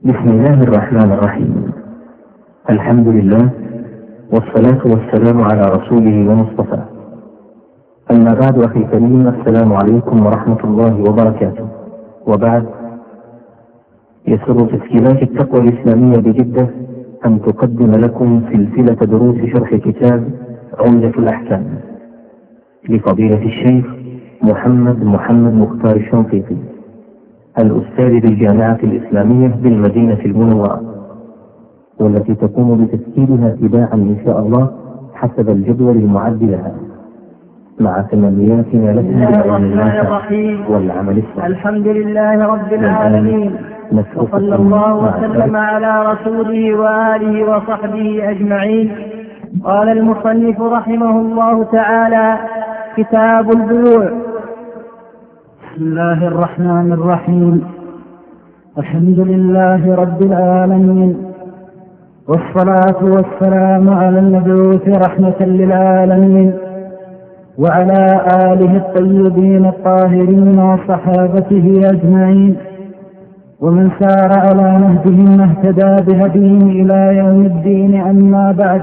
بسم الله الرحمن الرحيم. الحمد لله والصلاة والسلام على رسوله ومصطفاه. أما بعد، أخي الكريم، السلام عليكم ورحمة الله وبركاته. وبعد، يسر تسجيلات التقوى الإسلامية بجدة أن تقدم لكم سلسلة دروس شرح كتاب عمدة الأحكام لفضيلة الشيخ محمد مختار الشنقيطي، الأستاذ بالجامعة الإسلامية بالمدينة المنورة، والتي تقوم بتسجيلها تباعا إن شاء الله حسب الجدول المعد لها، مع تمنياتنا لكم بالعلم النافع والعمل الصالح. الحمد لله رب العالمين، وصلى الله وسلم على رسوله وآله وصحبه أجمعين. قال المصنف رحمه الله تعالى: كتاب البيوع. بسم الله الرحمن الرحيم. الحمد لله رب العالمين، والصلاة والسلام على المبعوث رحمة للعالمين، وعلى آله الطيبين الطاهرين وصحابته أجمعين، ومن سار على نهجهم اهتدى بهديهم إلى يوم الدين. أما بعد،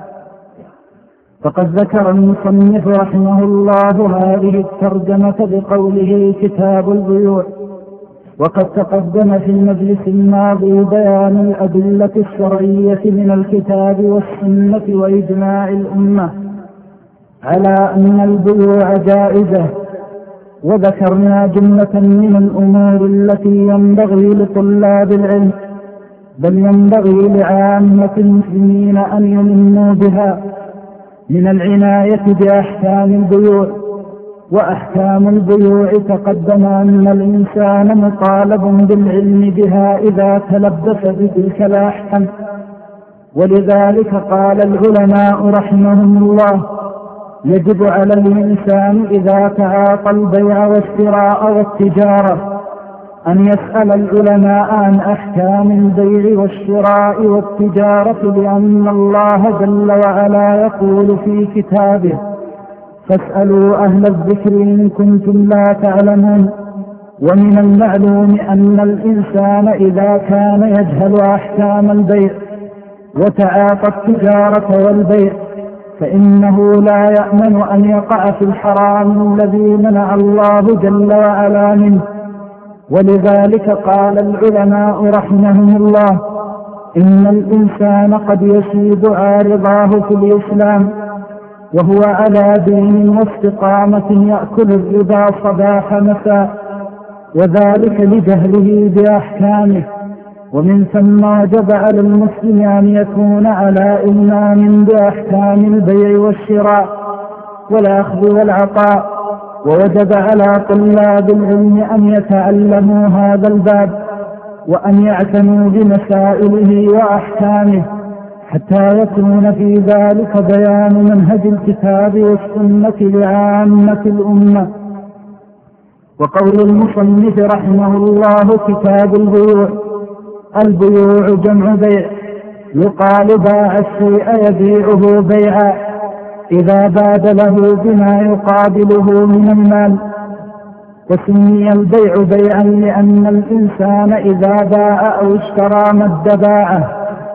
فقد ذكر المصنف رحمه الله هذه الترجمة بقوله كتاب البيوع، وقد تقدم في المجلس الماضي بيان الأدلة الشرعية من الكتاب والسنة وإجماع الأمة على أن البيوع جائزة، وذكرنا جملة من الأمور التي ينبغي لطلاب العلم، بل ينبغي لعامة المسلمين أن يلموا بها، من العناية بأحكام البيوع. وأحكام البيوع تقدم أن الإنسان مطالب بالعلم بها إذا تلبس بتلك الأحكام، ولذلك قال العلماء رحمهم الله: يجب على الإنسان إذا تعاطى البيع والشراء والتجارة أن يسأل العلماء عن أحكام البيع والشراء والتجارة، لأن الله جل وعلا يقول في كتابه: فاسألوا أهل الذكر إن كنتم لا تعلمون. ومن المعلوم أن الإنسان إذا كان يجهل أحكام البيع وتعاطى التجارة والبيع فإنه لا يأمن أن يقع في الحرام الذي منع الله جل وعلا منه. ولذلك قال العلماء رحمهم الله: إن الإنسان قد يصيب عارضاه في الإسلام وهو على دين واستقامة يأكل الربا صباح مساء، وذلك لجهله بأحكامه. ومن ثم وجب على المسلم أن يكون على إلمام بأحكام البيع والشراء والأخذ والعطاء، ووجب على طلاب العلم أن يتعلموا هذا الباب وأن يعتنوا بمسائله وأحكامه، حتى يكون في ذلك بيان منهج الكتاب والسنة لعامة الأمة. وقول المصنف رحمه الله كتاب البيوع: البيوع جمع بيع، يقال باع الشيء يبيعه بيعا إذا بادله بما يقابله من المال. وسمي البيع بيعا لأن الإنسان إذا باع أو اشترى مد باعه،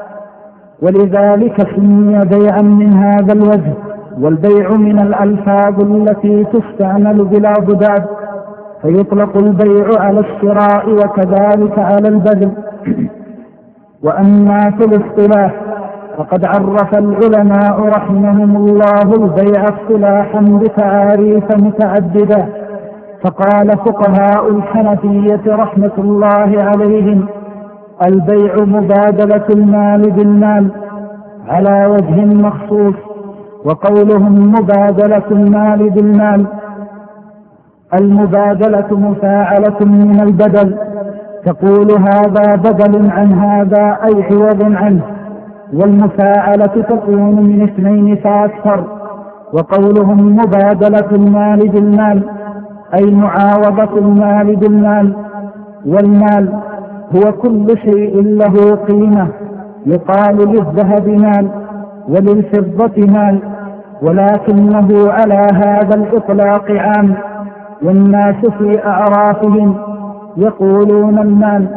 ولذلك سمي بيعا من هذا الوجه. والبيع من الألفاظ التي تستعمل بلا ضداد، فيطلق البيع على الشراء وكذلك على البذل. وأما في الاصطلاح فقد عرف العلماء رحمهم الله البيع اصطلاحا بتعاريف متعددة. فقال فقهاء الحنفية رحمة الله عليهم: البيع مبادلة المال بالمال على وجه مخصوص. وقولهم مبادلة المال بالمال، المبادلة مفاعلة من البدل، تقول هذا بدل عن هذا أي عوض عنه، والمفاعلة تكون من اثنين فأكثر. وقولهم مبادلة المال بالمال أي معاوضة المال بالمال، والمال هو كل شيء له قيمة، يقال للذهب مال وللفضة مال، ولكنه على هذا الإطلاق عام. والناس في أعرافهم يقولون المال،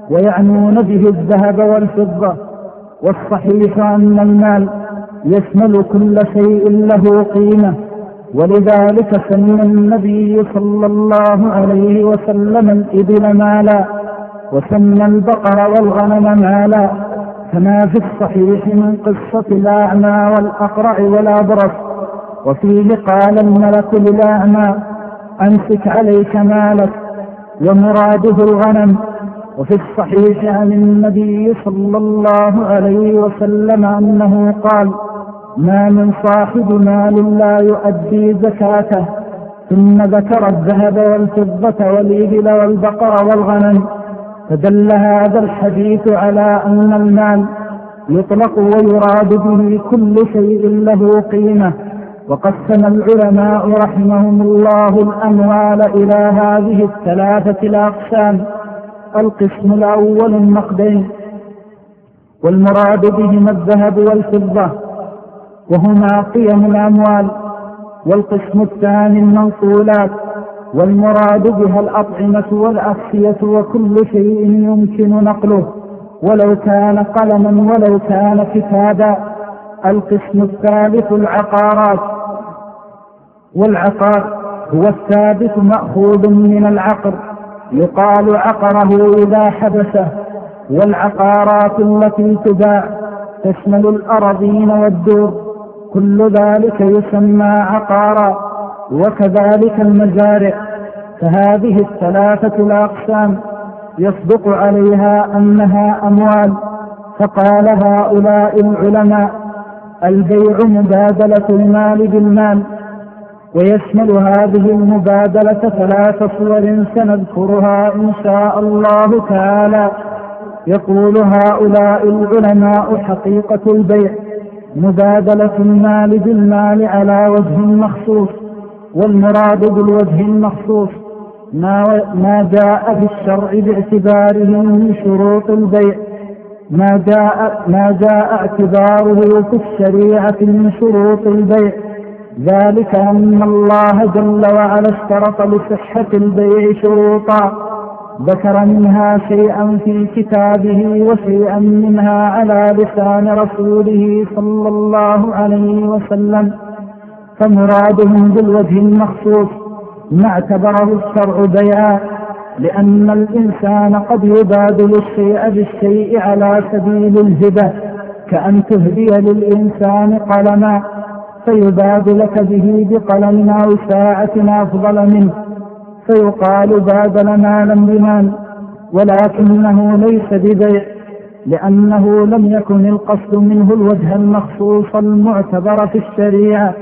ويعنون به الذهب والفضة. والصحيح أن المال يشمل كل شيء له قيمة، ولذلك سمى النبي صلى الله عليه وسلم الإبل مالا، وسمى البقر والغنم مالا، كما في الصحيح من قصة الأعمى والأقرع والأبرص. وفيه قال الملك للأعمى: أمسك عليك مالك، ومراده الغنم. وفي الصحيح عن النبي صلى الله عليه وسلم أنه قال: ما من صاحب مال لا يؤدي زكاته. ثم ذكر الذهب والفضة والإبل والبقر والغنم. فدل هذا الحديث على أن المال يطلق ويراد به كل شيء له قيمة. وقسم العلماء رحمهم الله الأموال إلى هذه الثلاثة الأقسام: القسم الأول النقدين، والمراد بهما الذهب والفضة وهما قيم الأموال. والقسم الثاني المنقولات، والمراد بها الأطعمة والأغذية وكل شيء يمكن نقله ولو كان قلما ولو كان كتابا. القسم الثالث العقارات، والعقار هو الثابت مأخوذ من العقر، يقال عقره إذا حبسه. والعقارات التي تباع تشمل الأراضين والدور، كل ذلك يسمى عقارا، وكذلك المزارع. فهذه الثلاثة الأقسام يصدق عليها أنها أموال. فقال هؤلاء العلماء: البيع مبادلة المال بالمال. ويشمل هذه المبادلة ثلاث صور سنذكرها إن شاء الله تعالى. يقول هؤلاء العلماء: حقيقة البيع مبادلة المال بالمال على وجه مخصوص، والمراد بالوجه المخصوص ما جاء في الشرع باعتباره من شروط البيع، ما جاء اعتباره في الشريعة من شروط البيع. ذلك أن الله جل وعلا اشترط لصحة البيع شروطا، ذكر منها شيئا في كتابه وشيئا منها على لسان رسوله صلى الله عليه وسلم. فمرادهم بالوجه المخصوص ما اعتبره الشرع بيعا، لأن الإنسان قد يبادل الشيء بالشيء على سبيل الهبة، كأن تهدي للإنسان قلما فيبادلك به بقلم أو ساعة أفضل منه، فيقال بادل مالا بمال، ولكنه ليس ببيع، لأنه لم يكن القصد منه الوجه المخصوص المعتبر في الشريعة.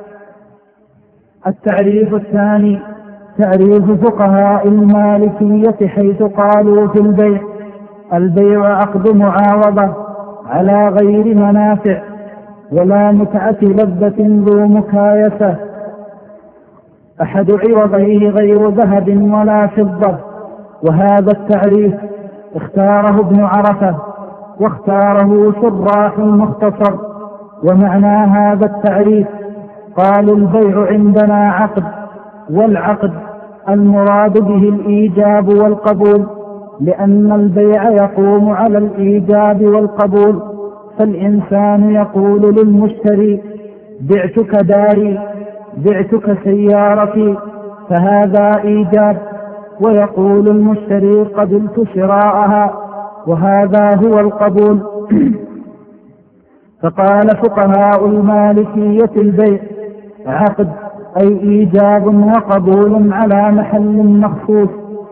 التعريف الثاني تعريف فقهاء المالكية، حيث قالوا في البيع: البيع عقد معاوضة على غير منافع، ولا متعة لذة ذو مكايسة، أحد عوضيه غير ذهب ولا فضة. وهذا التعريف اختاره ابن عرفة، واختاره شراح مختصر. ومعنى هذا التعريف: قال البيع عندنا عقد، والعقد المراد به الإيجاب والقبول، لأن البيع يقوم على الإيجاب والقبول. فالإنسان يقول للمشتري: بعتك داري، بعتك سيارتي، فهذا إيجاب. ويقول المشتري: قبلت شراءها، وهذا هو القبول. فقال فقهاء المالكية: البيع عقد، أي إيجاب وقبول على محل مخصوص،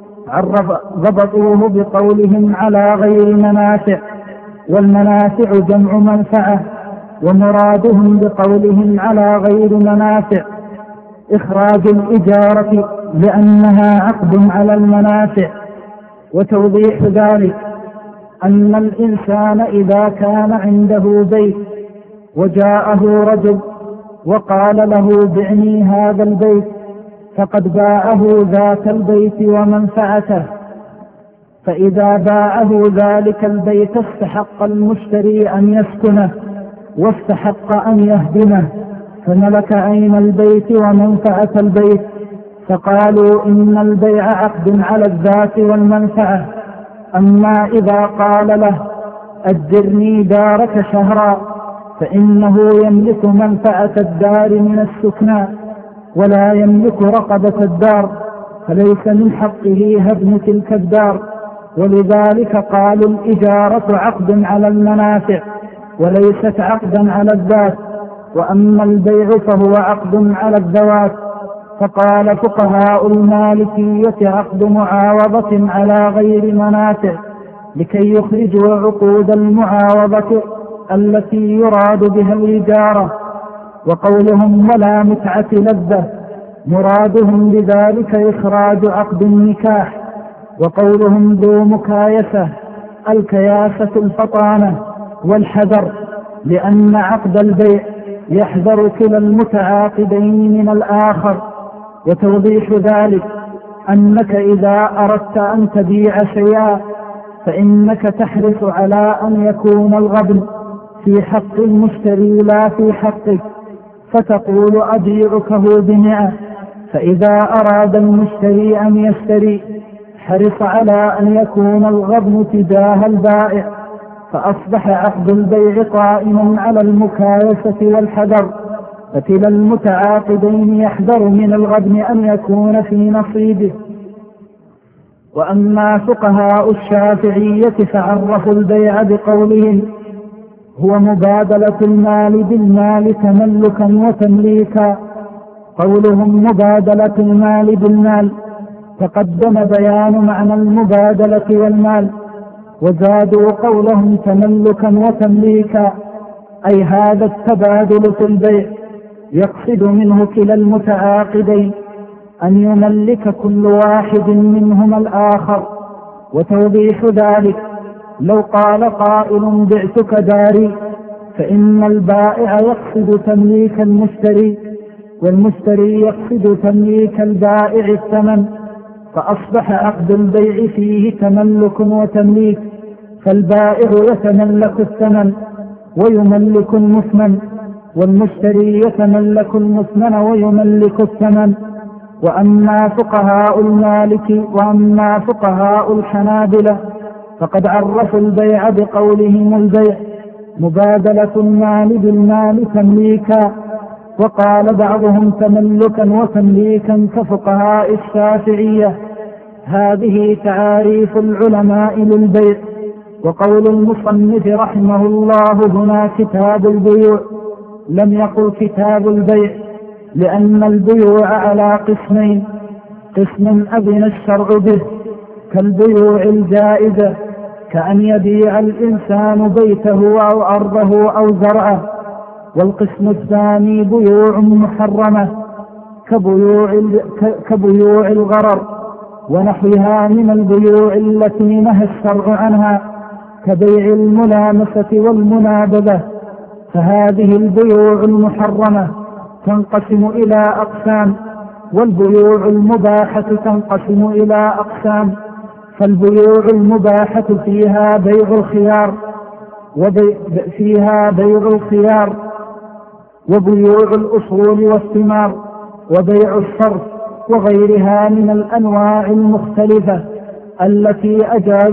ضبطوه بقولهم على غير منافع، والمنافع جمع منفعة، ومرادهم بقولهم على غير منافع إخراج الإجارة، لأنها عقد على المنافع. وتوضيح ذلك أن الإنسان إذا كان عنده بيت وجاءه رجل وقال له: بعني هذا البيت، فقد باعه ذات البيت ومنفعته. فإذا باعه ذلك البيت استحق المشتري أن يسكنه، واستحق أن يهدمه، فملك عين البيت ومنفعة البيت. فقالوا: إن البيع عقد على الذات والمنفعة، أما إذا قال له أجرني دارك شهرا فإنه يملك منفعة الدار من السكنى ولا يملك رقبة الدار، فليس من حقه هدم تلك الدار. ولذلك قالوا الإجارة عقد على المنافع وليست عقدا على الذات، وأما البيع فهو عقد على الذوات. فقال فقهاء المالكية عقد معاوضة على غير منافع لكي يخرجوا عقود المعاوضة التي يراد بها الإجارة. وقولهم ولا متعة لذة مرادهم بذلك إخراج عقد النكاح. وقولهم ذو مكايسة الكياسة الفطانة والحذر، لأن عقد البيع يحذر كلا المتعاقدين من الآخر. وتوضيح ذلك أنك إذا أردت أن تبيع شيئا فإنك تحرص على أن يكون الغبن في حق المشتري لا في حقك، فتقول أبيعكه ب100، فإذا أراد المشتري أن يشتري حرص على أن يكون الغبن تجاه البائع، فأصبح عقد البيع قائما على المكايسة والحذر، فكلا المتعاقدين يحذر من الغبن أن يكون في نصيبه. وأما فقهاء الشافعية فعرفوا البيع بقولهم هو مبادلة المال بالمال تملكا وتمليكا. قولهم مبادلة المال بالمال تقدم بيان معنى المبادلة والمال، وزادوا قولهم تملكا وتمليكا، أي هذا التبادل في البيع يقصد منه كلا المتعاقدين أن يملك كل واحد منهما الآخر. وتوضيح ذلك لو قال قائل بعتك داري، فإن البائع يقصد تمليك المشتري، والمشتري يقصد تمليك البائع الثمن، فأصبح عقد البيع فيه تملك وتمليك، فالبائع يتملك الثمن ويملك المثمن، والمشتري يتملك المثمن ويملك الثمن. وأما فقهاء الحنابلة فقد عرفوا البيع بقولهم البيع مبادلة المال بالمال تمليكا، وقال بعضهم تملكا وتمليكا كفقهاء الشافعية. هذه تعاريف العلماء للبيع. وقول المصنف رحمه الله هنا كتاب البيوع، لم يقل كتاب البيع، لأن البيوع على قسمين: قسم أذن الشرع به كالبيوع الجائزة، كأن يبيع الإنسان بيته أو أرضه أو زرعه، والقسم الثاني بيوع محرمة كبيوع الغرر ونحوها من البيوع التي نهى الشرع عنها، كبيع الملامسة والمنابذة. فهذه البيوع المحرمة تنقسم إلى أقسام، والبيوع المباحة تنقسم إلى أقسام. فالبيوع المباحة فيها بيع الخيار وبيوع الأصول والثمار وبيع الصرف وغيرها من الأنواع المختلفة التي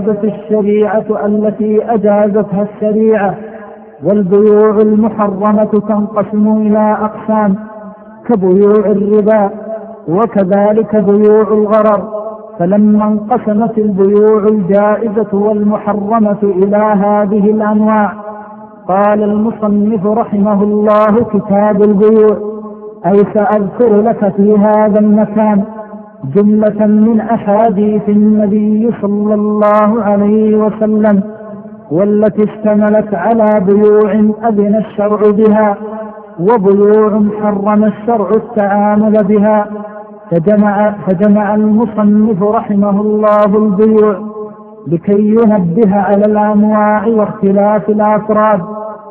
أجازتها الشريعة. والبيوع المحرمة تنقسم إلى أقسام كبيوع الربا، وكذلك بيوع الغرر. فلما انقسمت البيوع الجائزة والمحرمة إلى هذه الأنواع، قال المصنف رحمه الله كتاب البيوع، أي سأذكر لك في هذا المكان جملة من أحاديث النبي صلى الله عليه وسلم، والتي اشتملت على بيوع أذن الشرع بها وبيوع حرم الشرع التعامل بها. فجمع المصنف رحمه الله البيوع لكي ينبه على الأنواع واختلاف الأفراد.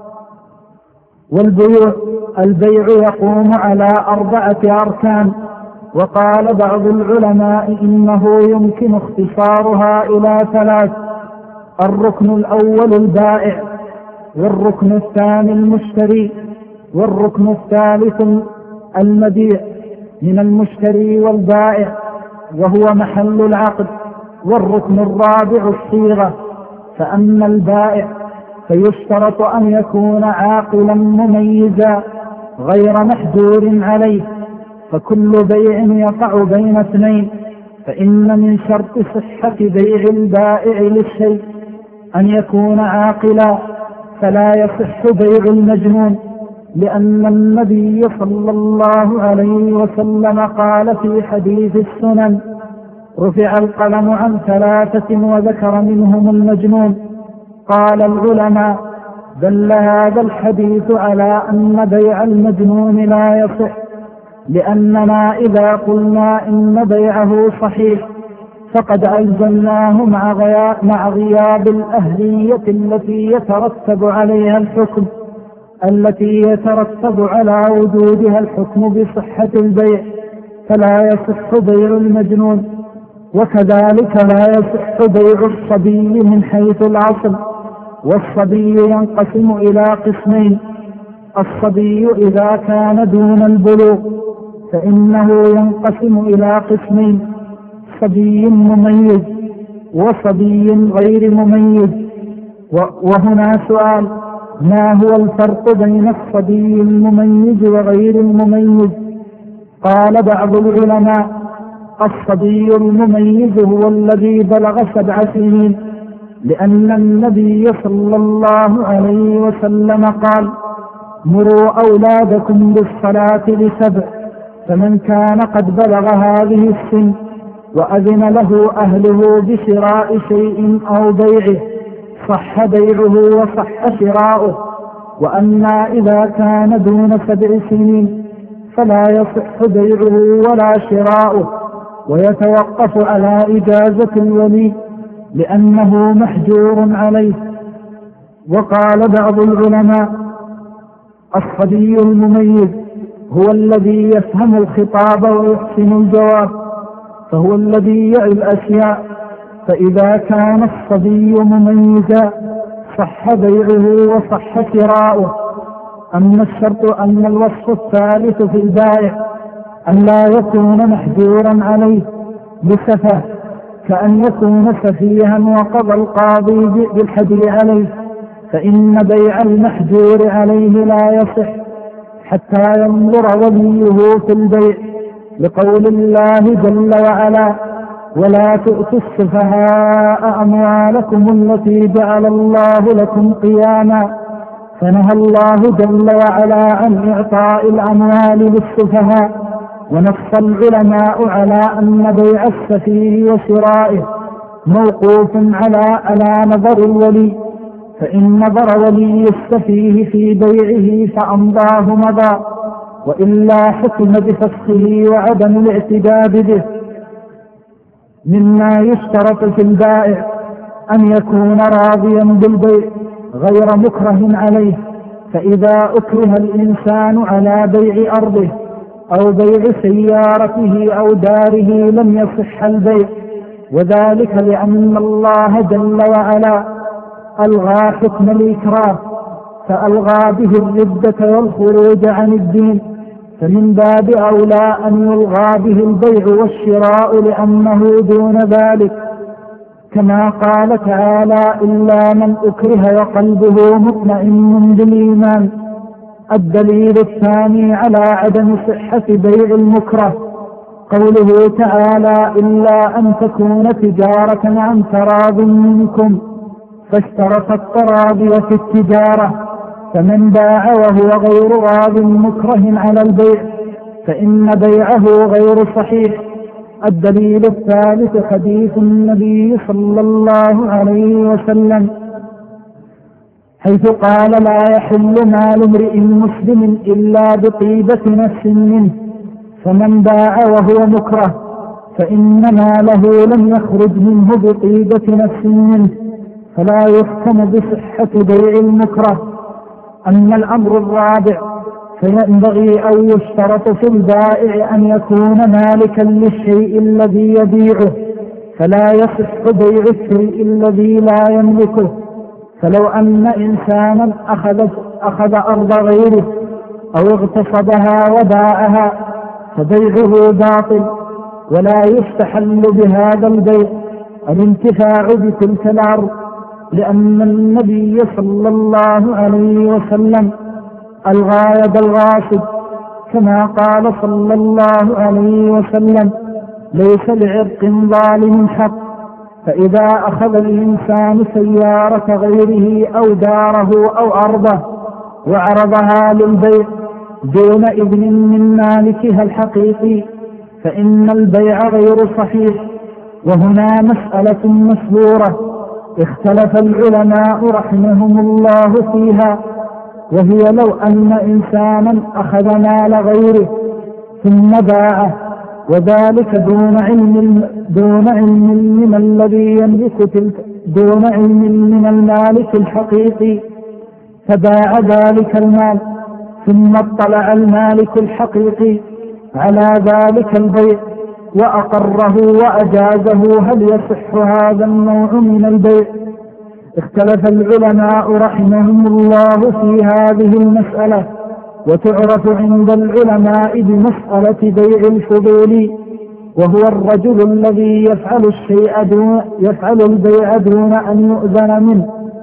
البيع يقوم على 4 أركان، وقال بعض العلماء إنه يمكن اختصارها إلى 3: الركن الأول البائع، والركن الثاني المشتري، والركن الثالث المبيع من المشتري والبائع، وهو محل العقد. والركن الرابع الصيغة. فأما البائع فيشترط أن يكون عاقلا مميزا غير محجور عليه، فكل بيع يقع بين اثنين. فإن من شرط صحة بيع البائع للشيء أن يكون عاقلا، فلا يصح بيع المجنون، لأن النبي صلى الله عليه وسلم قال في حديث السنن: رفع القلم عن 3 وذكر منهم المجنون. قال العلماء: دل هذا الحديث على أن بيع المجنون لا يصح، لأننا إذا قلنا إن بيعه صحيح فقد ألزمناه مع غياب الأهلية التي يترتب عليها الحكم، التي يترتب على وجودها الحكم بصحة البيع، فلا يصح بيع المجنون. وكذلك لا يصح بيع الصبي من حيث العصر. والصبي ينقسم إلى قسمين: الصبي إذا كان دون البلوغ فإنه ينقسم إلى قسمين: صبي مميز وصبي غير مميز. وهنا سؤال: ما هو الفرق بين الصبي المميز وغير المميز؟ قال بعض العلماء: الصبي المميز هو الذي بلغ 7 سنين، لأن النبي صلى الله عليه وسلم قال: مروا أولادكم بالصلاة ل7، فمن كان قد بلغ هذه السن وأذن له أهله بشراء شيء أو بيعه صح بيعه وصح شراؤه. وأما إذا كان دون 7 سنين فلا يصح بيعه ولا شراؤه، ويتوقف على إجازة الولي لأنه محجور عليه. وقال بعض العلماء: الصبي المميز هو الذي يفهم الخطاب ويحسن الجواب، فهو الذي يعي الأشياء. فإذا كان الصبي مميزا صح بيعه وصح شراؤه. أما الشرط أن الوصف الثالث في البائع أن لا يكون محجورا عليه بسفه، كأن يكون سفيها وقضى القاضي بالحجر عليه، فإن بيع المحجور عليه لا يصح حتى ينظر وليه في البيع، لقول الله جل وعلا: ولا تؤتوا السفهاء أموالكم التي جعل الله لكم قياما. فنهى الله جل وعلا عن إعطاء الأموال للسفهاء. ونص العلماء على أن بيع السفيه وشرائه موقوف على نظر الولي، فإن نظر ولي السفيه في بيعه فأمضاه مضى، وإلا حكم بفسخه وعدم الاعتداد به. مما يشترط في البائع أن يكون راضيا بالبيع غير مكره عليه، فإذا أكره الإنسان على بيع أرضه أو بيع سيارته أو داره لم يصح البيع، وذلك لأن الله جل وعلا ألغى حكم الإكراه، فألغى به الردة والخروج عن الدين، فمن باب أولى أن يلغى به البيع والشراء لأنه دون ذلك، كما قال تعالى: إلا من أكره وقلبه مطمئن بالإيمان. الدليل الثاني على عدم صحة بيع المكره قوله تعالى: إلا أن تكون تجارة عن تراض منكم، فاشترط التراضي في التجارة، فمن باع وهو غير راض مكره على البيع فإن بيعه غير صحيح. الدليل الثالث حديث النبي صلى الله عليه وسلم حيث قال: لا يحل مال امرئ مسلم إلا بطيبة نفس منه، فمن باع وهو مكره فإن ماله لم يخرج منه بطيبة نفس منه، فلا يحكم بصحة بيع المكره. أما الأمر الرابع فينبغي أو يشترط في البائع أن يكون مالكا للشيء الذي يبيعه، فلا يصح بيع الشيء الذي لا يملكه. فلو أن إنسانا أخذ أرض غيره أو اغتصبها وباعها فبيعه باطل، ولا يستحل بهذا البيع الانتفاع بتلك الأرض، لأن النبي صلى الله عليه وسلم ألغى يد الغاصب، كما قال صلى الله عليه وسلم: ليس لعرق ظالم حق. فإذا أخذ الإنسان سيارة غيره أو داره أو أرضه وعرضها للبيع دون إذن من مالكها الحقيقي فإن البيع غير صحيح. وهنا مسألة مشهورة اختلف العلماء رحمهم الله فيها، وهي: لو أن إنسانا أخذ مال غيره ثم باعه، وذلك دون علم من الذي يملك دون علم من المالك الحقيقي، فباع ذلك المال ثم اطلع المالك الحقيقي على ذلك البيع وأقره وأجازه، هل يصح هذا النوع من البيع؟ اختلف العلماء رحمهم الله في هذه المسألة، وتعرف عند العلماء بمسألة بيع الفضول، وهو الرجل الذي يفعل البيع دون أن يؤذن منه،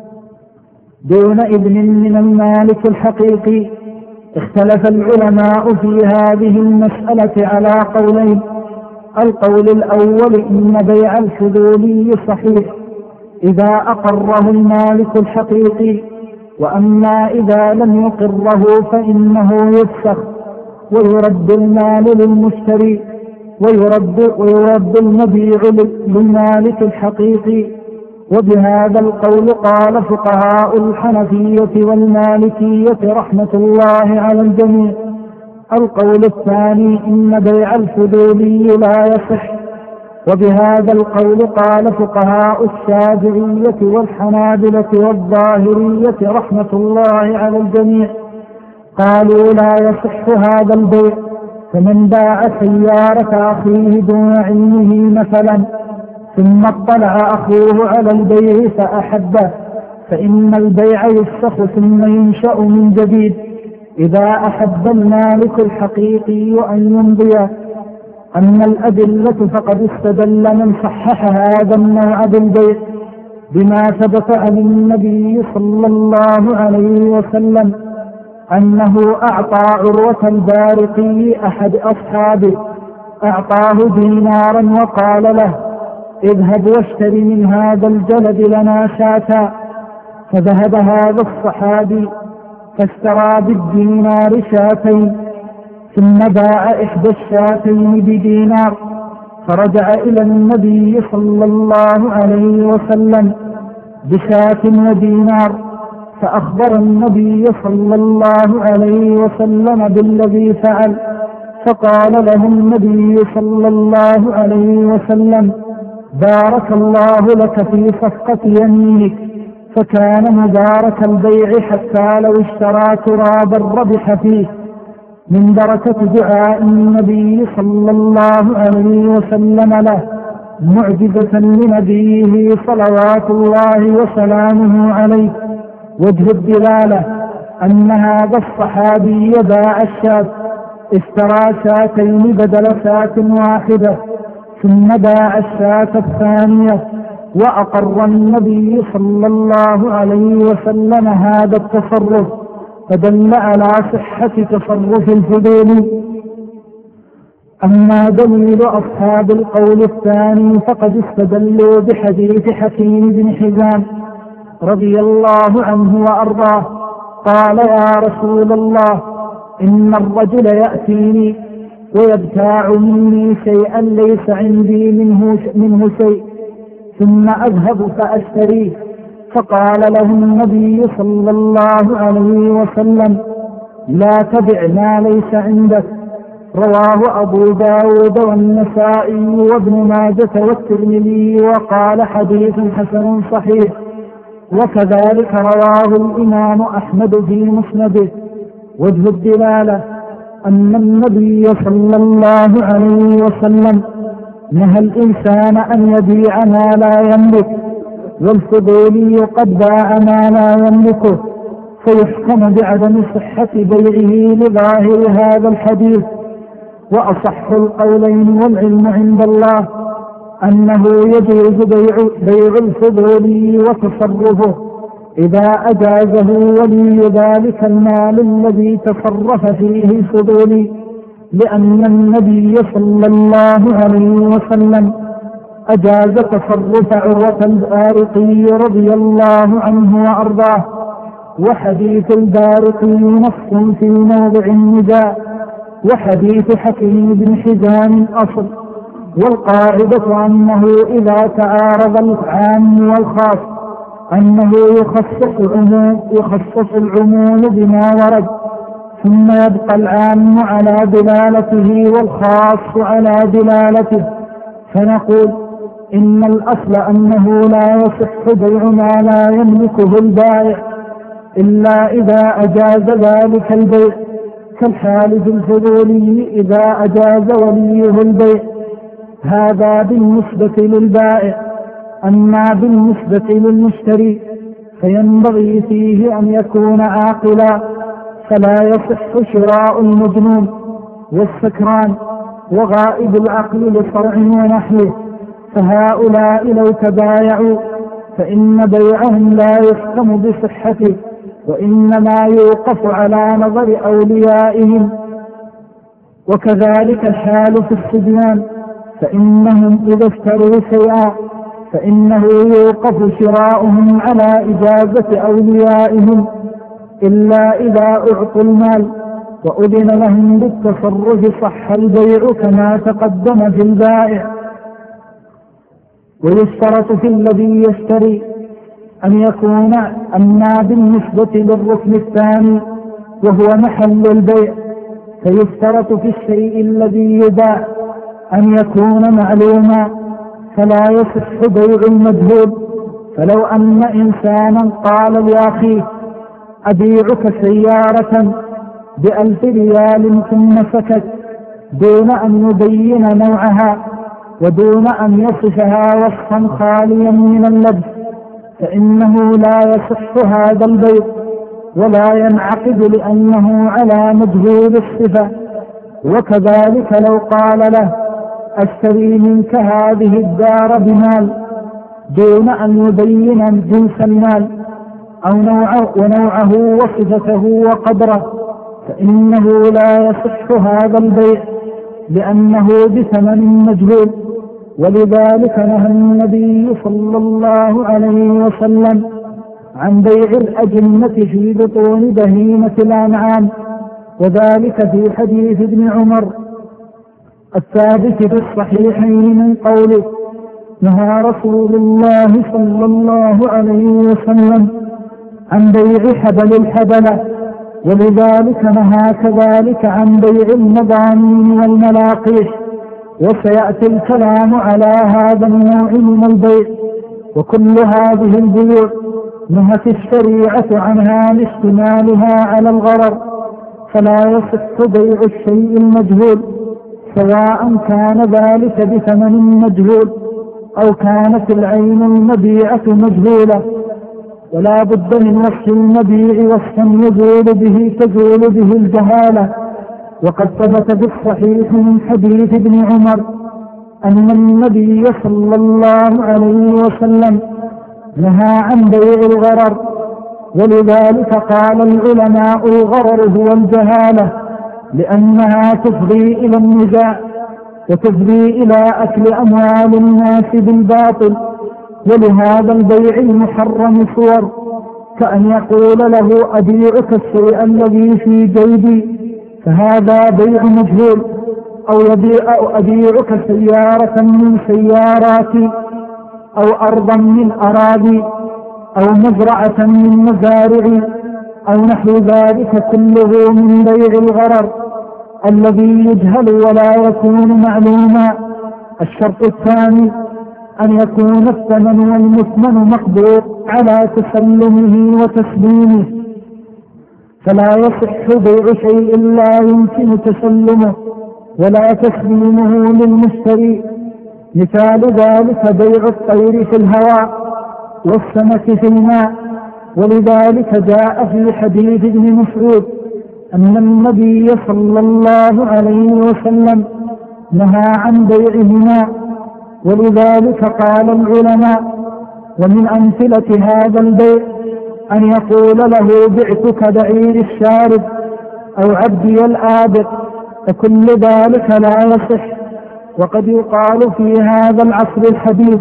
دون إذن من المالك الحقيقي. اختلف العلماء في هذه المسألة على قولين: القول الأول إن بيع الفضولي صحيح إذا أقره المالك الحقيقي، وأما إذا لم يقره فإنه يفسخ ويرد المال للمشتري ويرد المبيع للمالك الحقيقي. وبهذا القول قال فقهاء الحنفية والمالكية رحمة الله على الجميع. القول الثاني إن بيع الفضولي لا يصح، وبهذا القول قال فقهاء الشافعية والحنابلة والظاهرية رحمة الله على الجميع، قالوا لا يصح هذا البيع. فمن باع سيارة أخيه دون علمه مثلا ثم اطلع أخوه على البيع فأحبه، فإن البيع يفسخ ثم ينشأ من جديد إذا أحب المالك الحقيقي أن يمضي. أما الأدلة فقد استدل من صحح هذا النوع بالبيع بما ثبت عن النبي صلى الله عليه وسلم أنه أعطى عروة البارقي أحد أصحابه، أعطاه دينارا وقال له: اذهب واشتري من هذا الجلد لنا شاة. فذهب هذا الصحابي فاشترى بالدينار شاتين، ثم باع إحدى الشاتين بدينار، فرجع إلى النبي صلى الله عليه وسلم بشاة ودينار، فأخبر النبي صلى الله عليه وسلم بالذي فعل، فقال له النبي صلى الله عليه وسلم: بارك الله لك في صفقة يمينك. فكان مبارك البيع حتى لو اشترى ترابا ربح فيه، من بركة دعاء النبي صلى الله عليه وسلم له، معجزة لنبيه صلوات الله وسلامه عليه. وجه الدلالة أن هذا الصحابي باع الشاة، اشترى شاتين بدل شاة واحدة، ثم باع الشاة الثانية، وأقر النبي صلى الله عليه وسلم هذا التصرف، فدل على صحة تصرف الفضول. أما دليل أصحاب القول الثاني فقد استدلوا بحديث حكيم بن حزام رضي الله عنه وأرضاه قال: يا رسول الله، إن الرجل يأتيني ويبتاع مني شيئا ليس عندي منه شيء، ثم أذهب فأشتريه. فقال له النبي صلى الله عليه وسلم: لا تبع ما ليس عندك. رواه أبو داود والنسائي وابن ماجة والترمذي، وقال: حديث حسن صحيح. وكذلك رواه الإمام أحمد في مسنده. وجه الدلالة أن النبي صلى الله عليه وسلم نهى الإنسان أن يبيع ما لا يملك، والفضولي قد باع ما لا يملكه، فيحكم بعدم صحة بيعه لظاهر هذا الحديث. وأصح القولين والعلم عند الله أنه يجوز بيع الفضولي وتصرفه إذا أجازه ولي ذلك المال الذي تصرف فيه الفضولي، لأن النبي صلى الله عليه وسلم أجاز تصرف عروة البارقي رضي الله عنه وأرضاه. وحديث البارقي نص في موضع النزاع، وحديث حكيم بن حزام أصل. والقاعدة أنه إذا تعارض العام والخاص أنه يخصص العموم بما ورد، ثم يبقى العام على دلالته والخاص على دلالته. فنقول إن الأصل أنه لا يصح بيع ما لا يملكه البائع إلا إذا أجاز ذلك البيع، كالحالف الفضولي إذا أجاز وليه البيع. هذا بالنسبة للبائع. أما بالنسبة للمشتري فينبغي فيه أن يكون عاقلا، فلا يصح شراء المجنون والسكران وغائب العقل لصرع ونحوه، فهؤلاء لو تبايعوا فإن بيعهم لا يحكم بصحته، وإنما يوقف على نظر أوليائهم. وكذلك الحال في الصبيان، فإنهم إذا اشتروا شيئا فإنه يوقف شراؤهم على إجازة أوليائهم، إلا إذا أعطوا المال وأذن لهم بالتصرف صح البيع كما تقدم في البائع. ويشترط في الذي يشتري أن يكون أما بالنسبة للركن الثاني وهو محل البيع، فيشترط في الشيء الذي يباع أن يكون معلوما، فلا يصح بيع المجهول. فلو أن إنسانا قال لأخيه أبيعك سيارة ب1,000 ريال ثم سكت دون أن يبين نوعها ودون أن يصفها وصفا خاليا من اللبس، فإنه لا يصح هذا البيع ولا ينعقد لأنه على مجهول الصفة. وكذلك لو قال له أشتري منك هذه الدار بمال دون أن يبين جنس المال أو ونوعه وصفته وقدره، فإنه لا يصح هذا البيع لأنه بثمن مجهول. ولذلك نهى النبي صلى الله عليه وسلم عن بيع الأجنة في بطون بهيمة الأنعام، وذلك في حديث ابن عمر الثابت في الصحيحين من قوله نهى رسول الله صلى الله عليه وسلم عن بيع حبل الحبلة، ولذلك نهى كذلك عن بيع المضامين والملاقيش. وسيأتي الكلام على هذا النوع من البيع. وكل هذه البيوع نهت الشريعة عنها لاشتمالها على الغرر، فلا يصح بيع الشيء المجهول سواء كان ذلك بثمن مجهول أو كانت العين المبيعة مجهولة. ولا بد من وصف المبيع وصفا تزول به الجهالة. وقد ثبت بالصحيح من حديث ابن عمر أن النبي صلى الله عليه وسلم نهى عن بيع الغرر، ولذلك قال العلماء الغرر هو الجهالة، لأنها تفضي إلى النزاع وتفضي إلى أكل أموال الناس بالباطل. ولهذا البيع المحرم صور، كأن يقول له أبيعك الشيء الذي في جيبي، فهذا بيع مجهول. أو أبيعك سيارة من سياراتي، أو أرضا من أراضي، أو مزرعة من مزارعي، أو نحو ذلك، كله من بيع الغرر الذي يجهل ولا يكون معلوما. الشرط الثاني أن يكون الثمن والمثمن مقدور على تسلمه وتسليمه، فلا يصح بيع شيء لا يمكن تسلمه ولا تسليمه للمشتري. مثال ذلك بيع الطير في الهواء والسمك في الماء. ولذلك جاء في حديث ابن مسعود أن النبي صلى الله عليه وسلم نهى عن بيعهما. ولذلك قال العلماء: ومن أمثلة هذا البيع أن يقول له: بعتك بعير الشارد أو عبدي الآبق، فكل ذلك لا يصح. وقد يقال في هذا العصر الحديث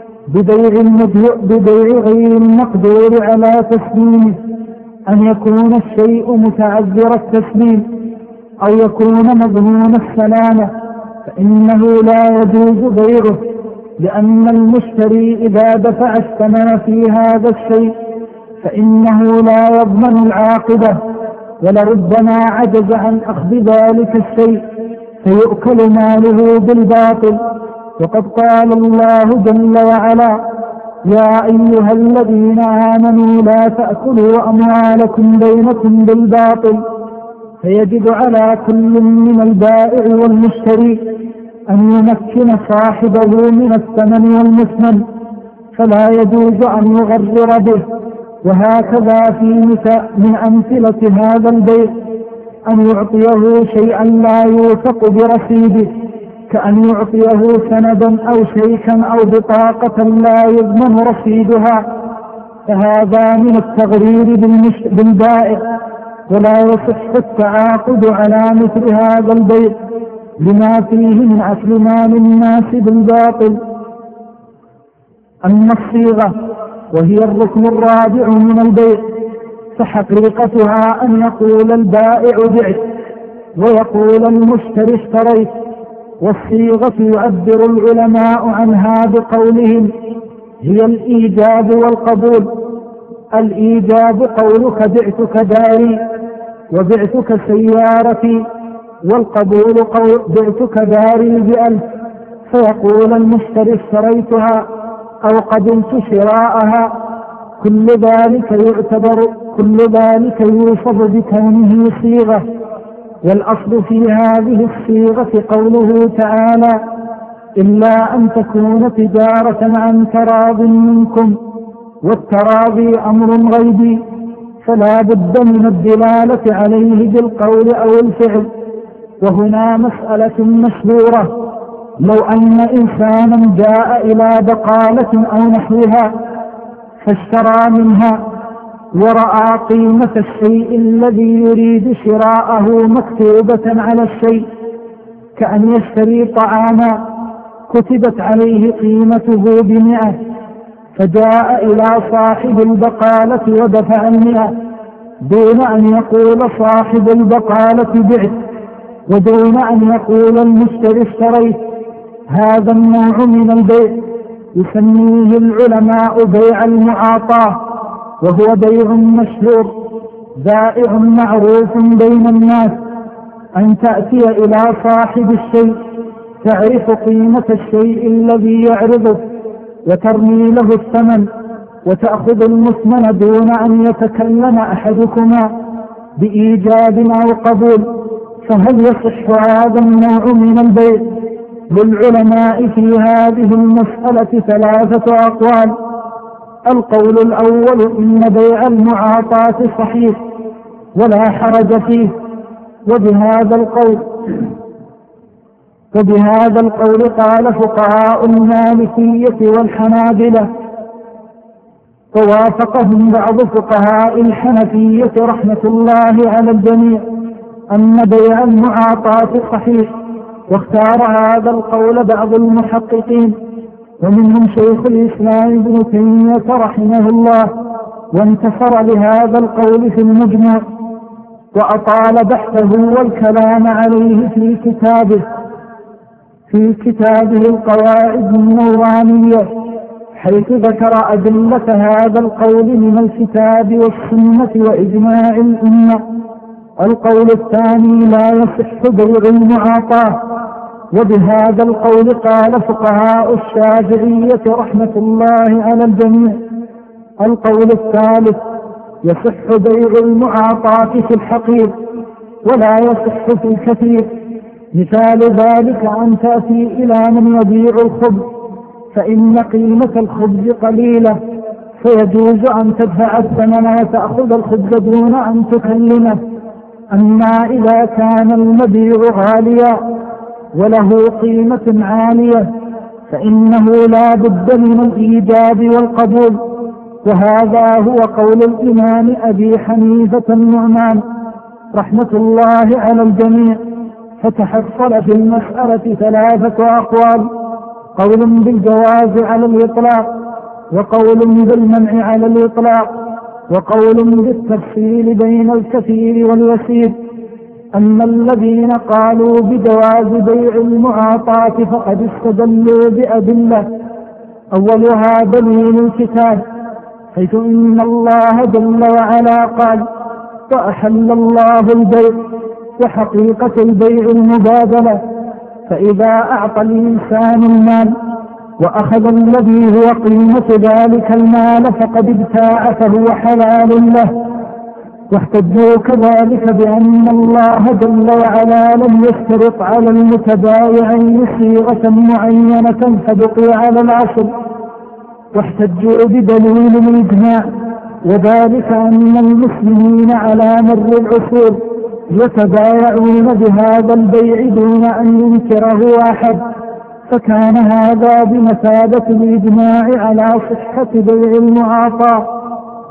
ببيع غير المقدور على تسليمه أن يكون الشيء متعذر التسليم أو يكون مضمون السلامة، فإنه لا يجوز بيعه، لأن المشتري إذا دفع الثمن في هذا الشيء فإنه لا يضمن العاقبة، ولربما عجز عن أخذ ذلك الشيء فيؤكل ماله بالباطل. وقد قال الله جل وعلا: يا أيها الذين آمنوا لا تأكلوا أموالكم بينكم بالباطل. فيجب على كل من البائع والمشتري أن يمكن صاحبه من الثمن والمثمن، فلا يجوز أن يغرر به. وهكذا من أمثلة هذا البيع أن يعطيه شيئا لا يوثق برصيده، كأن يعطيه سندا أو شيكا أو بطاقة لا يضمن رصيدها، فهذا من التغرير بالبائع، ولا يصح التعاقد على مثل هذا البيع لما فيه من أكل مال الناس بالباطل. أما الصيغة وهي الركن الرابع من البيع فحقيقتها أن يقول البائع: بعت، ويقول المشتري: اشتريت. والصيغة يعبر العلماء عنها بقولهم: هي الإيجاب والقبول. الإيجاب قولك: بعتك داري وبعتك سيارتي، والقبول قول: بعتك داري ب1,000، فيقول المشتري: اشتريتها أو قبلت شراءها. كل ذلك يوصف بكونه صيغة. والأصل في هذه الصيغة قوله تعالى: إلا أن تكون تجارة عن تراض منكم، والتراضي أمر غيبي، فلا بد من الدلالة عليه بالقول أو الفعل. وهنا مسألة مشهورة: لو أن إنسانا جاء إلى بقالة أو نحوها فاشترى منها ورأى قيمة الشيء الذي يريد شراءه مكتوبة على الشيء، كأن يشتري طعاما كتبت عليه قيمته ب100، فجاء إلى صاحب البقالة ودفع 100 دون أن يقول صاحب البقالة: بعت، ودون أن يقول المشتري: اشتريت. هذا النوع من البيع يسميه العلماء بيع المعاطاة، وهو بيع مشهور بائع معروف بين الناس: أن تأتي إلى صاحب الشيء تعرف قيمة الشيء الذي يعرضه وترمي له الثمن وتأخذ المثمن دون أن يتكلم أحدكما بإيجاب أو قبول. فهل يصح هذا النوع من البيع؟ للعلماء في هذه المسألة 3 أقوال. القول الأول: إن بيع المعاطاة صحيح ولا حرج فيه. وبهذا القول قال فقهاء المالكية والحنابلة، ووافقهم بعض فقهاء الحنفية رحمة الله على الجميع أن بيع المعاطاة صحيح. واختار هذا القول بعض المحققين، ومنهم شيخ الإسلام ابن تيمية رحمه الله، وانتصر لهذا القول في المجمع، وأطال بحثه والكلام عليه في كتابه القواعد النورانية، حيث ذكر أدلة هذا القول من الكتاب والسنة وإجماع الأمة. القول الثاني: لا يصح بيع المعاطاة. وبهذا القول قال فقهاء الشافعية رحمة الله على الجميع. القول الثالث: يصح بيع المعاطاة في الحقير ولا يصح في الكثير. مثال ذلك أن تأتي إلى من يبيع الخبز فإن قيمة الخبز قليلة، فيجوز أن تدفع الثمن وتأخذ الخبز دون أن تكلمه. أما إذا كان المبيع غاليا وله قيمة عالية فإنه لا بد من الإيجاب والقبول. وهذا هو قول الإمام أبي حنيفة النعمان رحمة الله على الجميع. فتحصل في المسألة 3 أقوال: قول بالجواز على الإطلاق، وقول بالمنع على الإطلاق، وقول بالتفصيل بين الكثير واليسير. أما الذين قالوا بجواز بيع المعاطاة فقد استدلوا بأدلة، أولها دليل الكتاب، حيث إن الله جل وعلا قال: وأحل الله البيع، وحقيقة البيع المبادلة. فإذا أعطى الإنسان المال وأخذ الذي هو قيمة ذلك المال فقد ابتاع فهو حلال له. واحتجوا كذلك بأن الله جل وعلا لم يشترط على المتبايعين صيغة معينة فبقي على الأصل. واحتجوا بدليل الإجماع، وذلك أن المسلمين على مر العصور يتبايعون بهذا البيع دون أن ينكره أحد، فكان هذا بمثابة الإجماع على صحة بيع المعاطاة.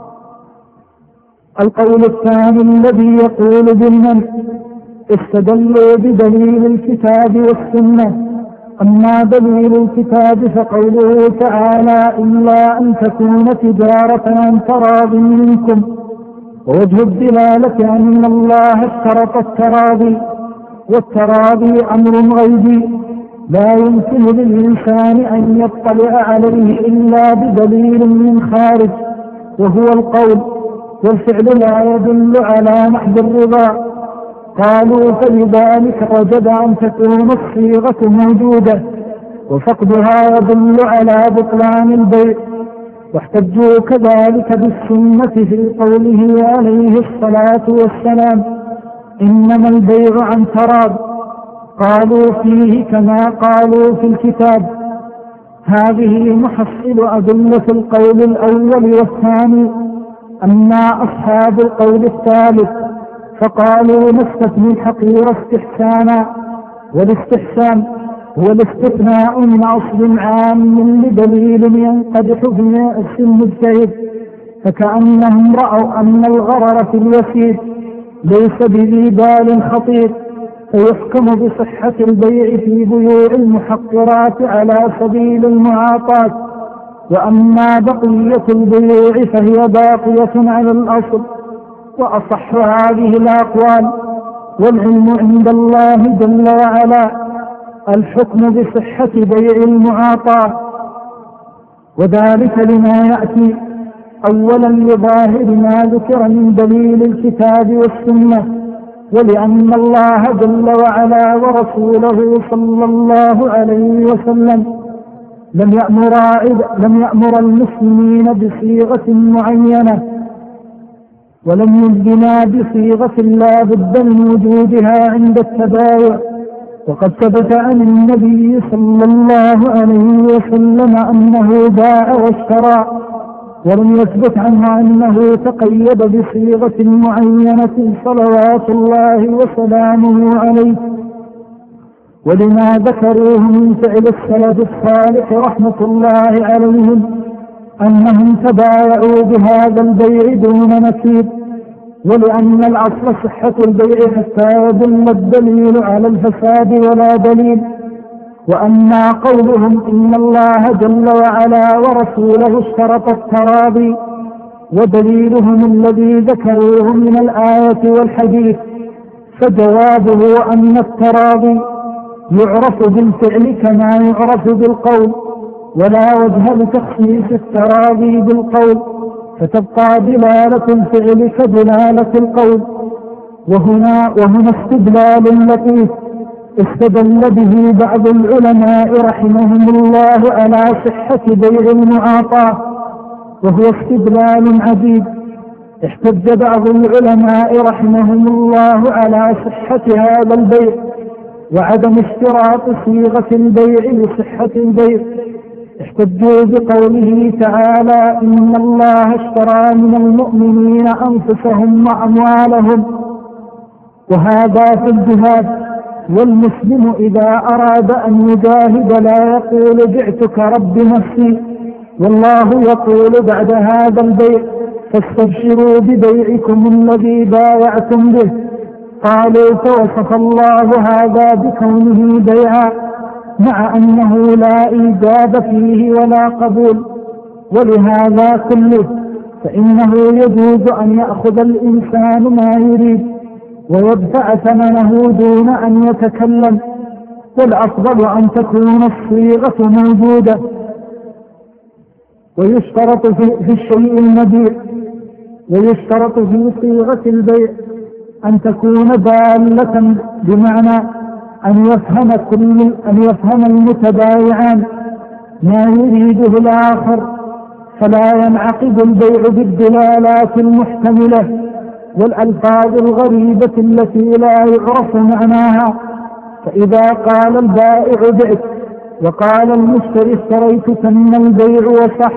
القول الثاني الذي يقول بالمنع استدلوا بدليل الكتاب والسنة. أما دليل الكتاب فقوله تعالى: إلا أن تكون تجارة عن تراض منكم. ووجه الدلالة أن الله اشترط التراضي، والتراضي أمر غيبي لا يمكن للإنسان أن يطلع عليه إلا بدليل من خارج، وهو القول، والفعل لا يدل على محض الرضا. قالوا: فلذلك وجب أن تكون الصيغة موجودة، وفقدها يدل على بطلان البيع. واحتجوا كذلك بالسنة في قوله عليه الصلاة والسلام: إنما البيع عن تراض. قالوا فيه كما قالوا في الكتاب. هذه محصل أدلة القول الأول والثاني. أما أصحاب القول الثالث فقالوا: نستثني الحقير استحسانا، والاستحسان هو الاستثناء من أصل عام لدليل ينقدح في نفس المجتهد، فكأنهم رأوا أن الغرر في اليسير ليس بذي بال خطير، فيحكم بصحة البيع في بيوع المحقرات على سبيل المعاطاة. وأما بقية البيوع فهي باقية على الأصل. وأصح هذه الأقوال والعلم عند الله جل وعلا الحكم بصحة بيع المعاطاة، وذلك لما يأتي: أولا لظاهر ما ذكر من دليل الكتاب والسنة، ولأن الله جل وعلا ورسوله صلى الله عليه وسلم لم يأمر المسلمين بصيغة معينة، ولم يجبنا بصيغة لا بد من وجودها عند التبايع. وقد ثبت عن النبي صلى الله عليه وسلم أنه باع واشترى، ولم يثبت عنه أنه تقيد بصيغة معينة صلوات الله وسلامه عليه. ولما ذكروه من فعل السلف الصالح رحمة الله عليهم أنهم تبايعوا بهذا البيع دون نكير، ولأن الأصل صحة البيع حتى يدل الدليل على الفساد ولا دليل. وأما قولهم إن الله جل وعلا ورسوله اشترط التراضي، ودليلهم الذي ذكروه من الآية والحديث، فجوابه أن التراضي يعرف بالفعل كما يعرف بالقول، ولا وجه لتخصيص التراضي بالقول، فتبقى دلالة الفعل كدلالة القول. وهنا استدلال لطيف استدل به بعض العلماء رحمهم الله على صحة بيع المعاطاة، وهو استدلال عجيب. احتج بعض العلماء رحمهم الله على صحة هذا البيع وعدم اشتراط صيغة البيع لصحة البيع. احتجوا بقوله تعالى: إن الله اشترى من المؤمنين أنفسهم وأموالهم، وهذا في الجهاد، والمسلم إذا أراد أن يجاهد لا يقول بعتك رب نفسي، والله يقول بعد هذا البيع فاستبشروا ببيعكم الذي بايعتم به. قالوا فوصف الله هذا بكونه بيعا مع أنه لا إيجاب فيه ولا قبول. ولهذا كله فإنه يجوز أن يأخذ الإنسان ما يريد ويدفع ثمنه دون أن يتكلم، والأفضل أن تكون الصيغة موجودة. ويشترط في الشيء المبيع، ويشترط في صيغة البيع أن تكون دالة بمعنى أن يفهم المتبايعان ما يريده الآخر، فلا ينعقد البيع بالدلالات المحتملة والألفاظ الغريبة التي لا يعرف معناها. فإذا قال البائع بعت وقال المشتري اشتريتك من البيع وصح.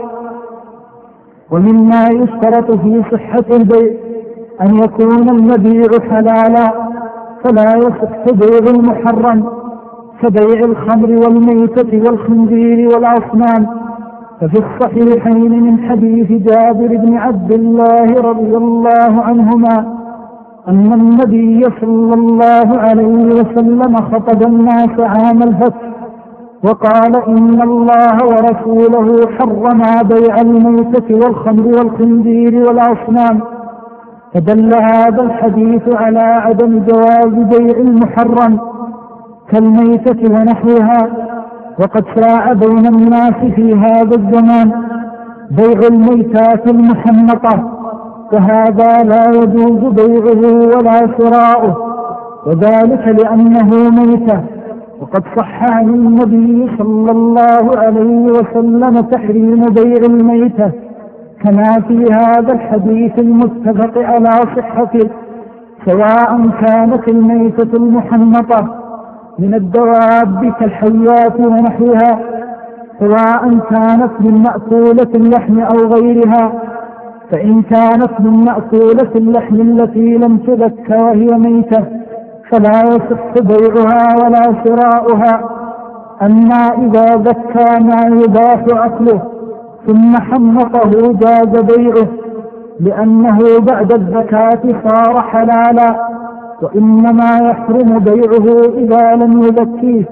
ومما يشترط في صحة البيع أن يكون المبيع حلالا، فلا يصح بيع المحرم كبيع الخمر والميتة والخنزير والأصنام. ففي الصحيحين من حديث جابر بن عبد الله رضي الله عنهما أن النبي صلى الله عليه وسلم خطب الناس عام الفتح وقال إن الله ورسوله حرما بيع الميتة والخمر والخنزير والأصنام، فدل هذا الحديث على عدم جواز بيع المحرم كالميتة ونحوها. وقد شاع بين الناس في هذا الزمان بيع الميتات المحنطة، وهذا لا يجوز بيعه ولا شراؤه، وذلك لأنه ميتة. وقد صح عن النبي صلى الله عليه وسلم تحريم بيع الميتة كما في هذا الحديث المتفق على صحته، سواء كانت الميتة المحنطة من الدواب كالحيات ونحوها، سواء كانت من مأكولة اللحم أو غيرها. فإن كانت من مأكولة اللحم التي لم تذك وهي ميتة فلا يصح بيعها ولا شراؤها. أما إذا ذكى ما يباح أكله ثم حنطه جاز بيعه، لأنه بعد الزكاة صار حلالا، وإنما يحرم بيعه إذا لم يذكيه.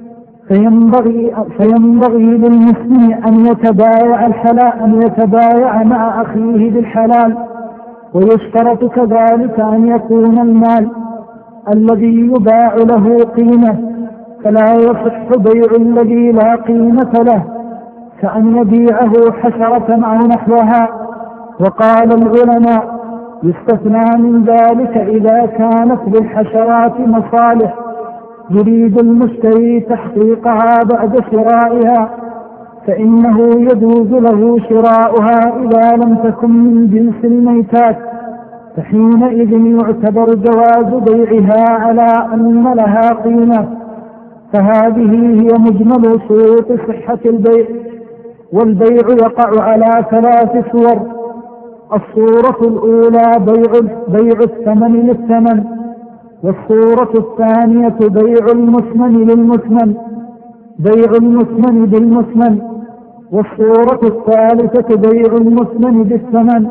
فينبغي للمسلم أن يتبايع مع أخيه بالحلال. ويشترط كذلك أن يكون المال الذي يباع له قيمة، فلا يصح بيع الذي لا قيمة له كأن يبيعه حشرة أو نحوها. وقال العلماء يستثنى من ذلك إذا كانت للحشرات مصالح يريد المشتري تحقيقها بعد شرائها، فإنه يجوز له شراؤها إذا لم تكن من جنس الميتات، فحينئذ يعتبر جواز بيعها على أن لها قيمة. فهذه هي مجمل شروط صحة البيع. والبيع يقع على 3 صور. الصورة الأولى بيع الثمن للثمن، والصورة الثانية بيع المثمن للمثمن، بيع المثمن بالمثمن، والصورة الثالثة بيع المثمن بالثمن.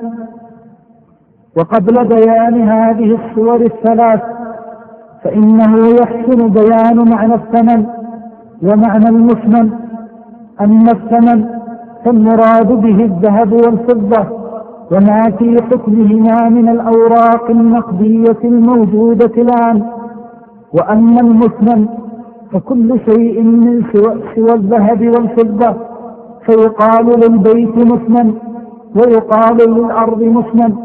وقبل بيان هذه الصور الثلاث فإنه يحسن بيان معنى الثمن ومعنى المثمن. أما الثمن فالمراد به الذهب والفضة وما في حكمهما من الأوراق النقدية الموجودة الآن. وأما المثمن فكل شيء من سوى الذهب والفضة، فيقال للبيت مثمن، ويقال للأرض مثمن،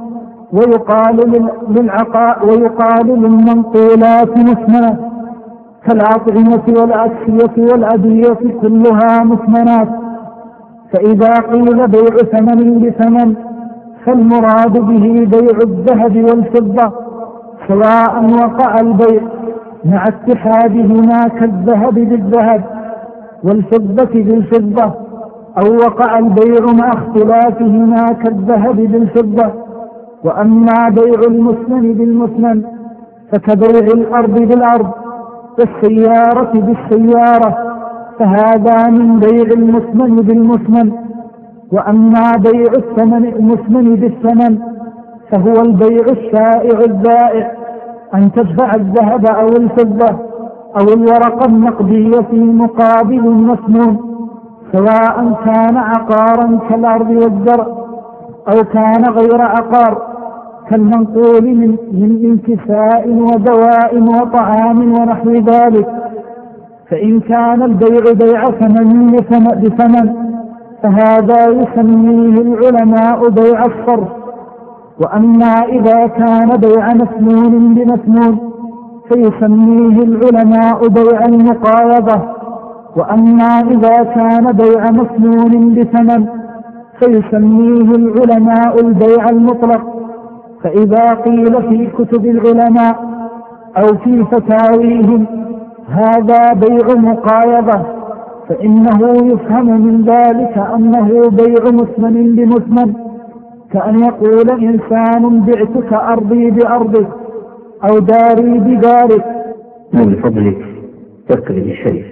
ويقال للمنقولات مثمنة كالأطعمة والأكسية والأدوية كلها مثمنات. فإذا قيل بيع ثمن بثمن فالمراد به بيع الذهب والفضة، سواء وقع البيع مع اتحادهما كالذهب بالذهب والفضة بالفضة، أو وقع البيع مع اختلافهما كالذهب بالفضة. وأما بيع المثمن بالمثمن فكبيع الأرض بالأرض، والسيارة بالسيارة، فهذا من بيع المثمن بالمثمن. وأما بيع الثمن المثمن بالثمن فهو البيع الشائع البائع، أن تدفع الذهب أو الفضة أو الورق النقدي في مقابل المثمون، سواء كان عقارا كالأرض والزرع أو كان غير عقار كالمنقول من انكساء ودواء وطعام ونحو ذلك. فإن كان البيع بيع ثمن بثمن فهذا يسميه العلماء بيع الصرف. وأما إذا كان بيع مثمون بمثمون فيسميه العلماء بيع المقايضة. وأما إذا كان بيع مثمون بثمن فيسميه العلماء البيع المطلق. فإذا قيل في كتب العلماء أو في فتاويهم هذا بيع مقايضة فإنه يفهم من ذلك أنه بيع مثمن بمثمن، كأن يقول إنسان بعتك أرضي بأرضك أو داري بدارك. من فضلك تذكر الشيء.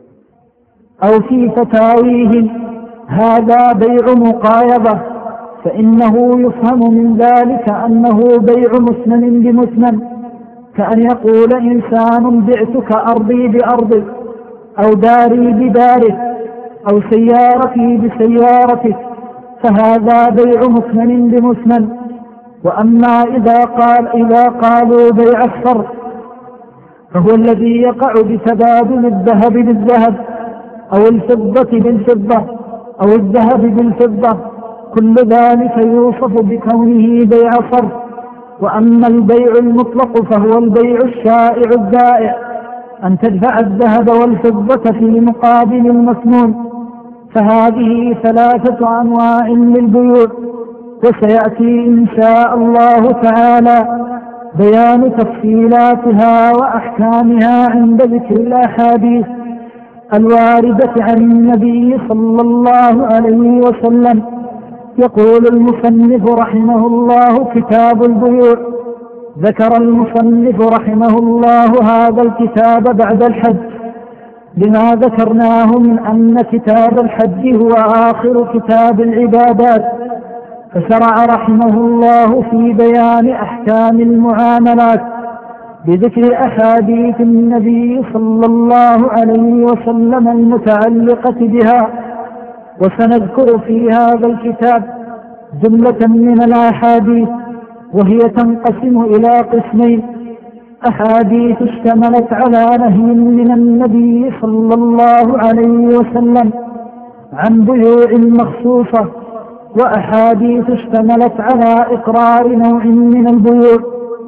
أو في فتاويهم هذا بيع مقايضة فإنه يفهم من ذلك أنه بيع مثمن بمثمن، كأن يقول إنسان بعتك أرضي بأرضك أو داري بدارك أو سيارتي بسيارتك، فهذا بيع مثمن بمثمن. وأما إذا قالوا بيع الصرف فهو الذي يقع بتبادل الذهب بالذهب أو الفضة بالفضة أو الذهب بالفضة، كل ذلك يوصف بكونه بيع صرف. وأما البيع المطلق فهو البيع الشائع البائع، أن تدفع الذهب والفضة في مقابل المثمون. فهذه 3 أنواع للبيوع، وسيأتي إن شاء الله تعالى بيان تفصيلاتها وأحكامها عند ذكر الأحاديث الواردة عن النبي صلى الله عليه وسلم. يقول المصنف رحمه الله: كتاب البيوع. ذكر المصنف رحمه الله هذا الكتاب بعد الحج لما ذكرناه من أن كتاب الحج هو آخر كتاب العبادات، فشرع رحمه الله في بيان أحكام المعاملات بذكر أحاديث النبي صلى الله عليه وسلم المتعلقة بها. وسنذكر في هذا الكتاب جملة من الأحاديث، وهي تنقسم إلى قسمين: أحاديث اشتملت على نهي من النبي صلى الله عليه وسلم عن بيوع مخصوصة، وأحاديث اشتملت على إقرار نوع من البيوع.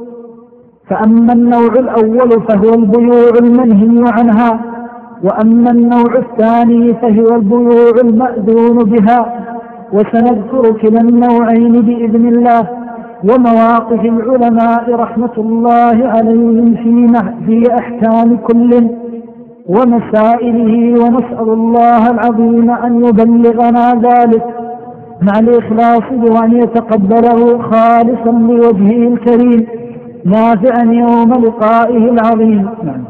فأما النوع الأول فهو البيوع المنهي عنها، وأما النوع الثاني فهو البيوع المأذون بها. وسنذكر كلا النوعين بإذن الله، ومواقف العلماء رحمة الله عليهم في أحكام كل ومسائله، ونسأل الله العظيم أن يبلغنا ذلك مع الإخلاص وأن يتقبله خالصا لوجهه الكريم نافعا يوم لقائه العظيم.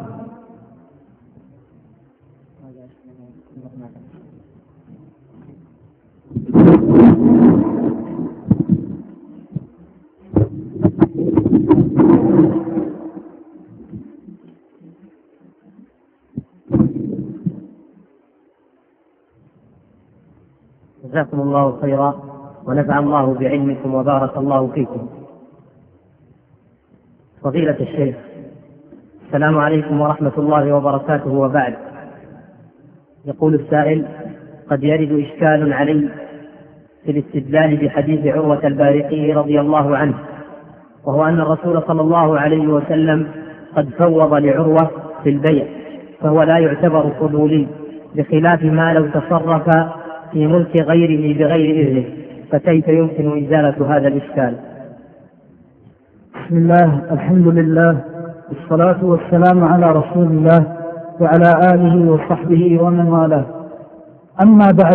جزاكم الله خيرا ونفع الله بعلمكم وبارك الله فيكم. فضيلة الشيخ، السلام عليكم ورحمة الله وبركاته، وبعد. يقول السائل: قد يرد إشكال علي في الاستدلال بحديث عروة البارقي رضي الله عنه، وهو أن الرسول صلى الله عليه وسلم قد فوض لعروة في البيع، فهو لا يعتبر فضولي، بخلاف ما لو تصرف في ملك غيره بغير إذنه، فكيف يمكن إزالة هذا الإشكال؟ بسم الله، الحمد لله، والصلاة والسلام على رسول الله وعلى آله وصحبه ومن والاه. أما بعد،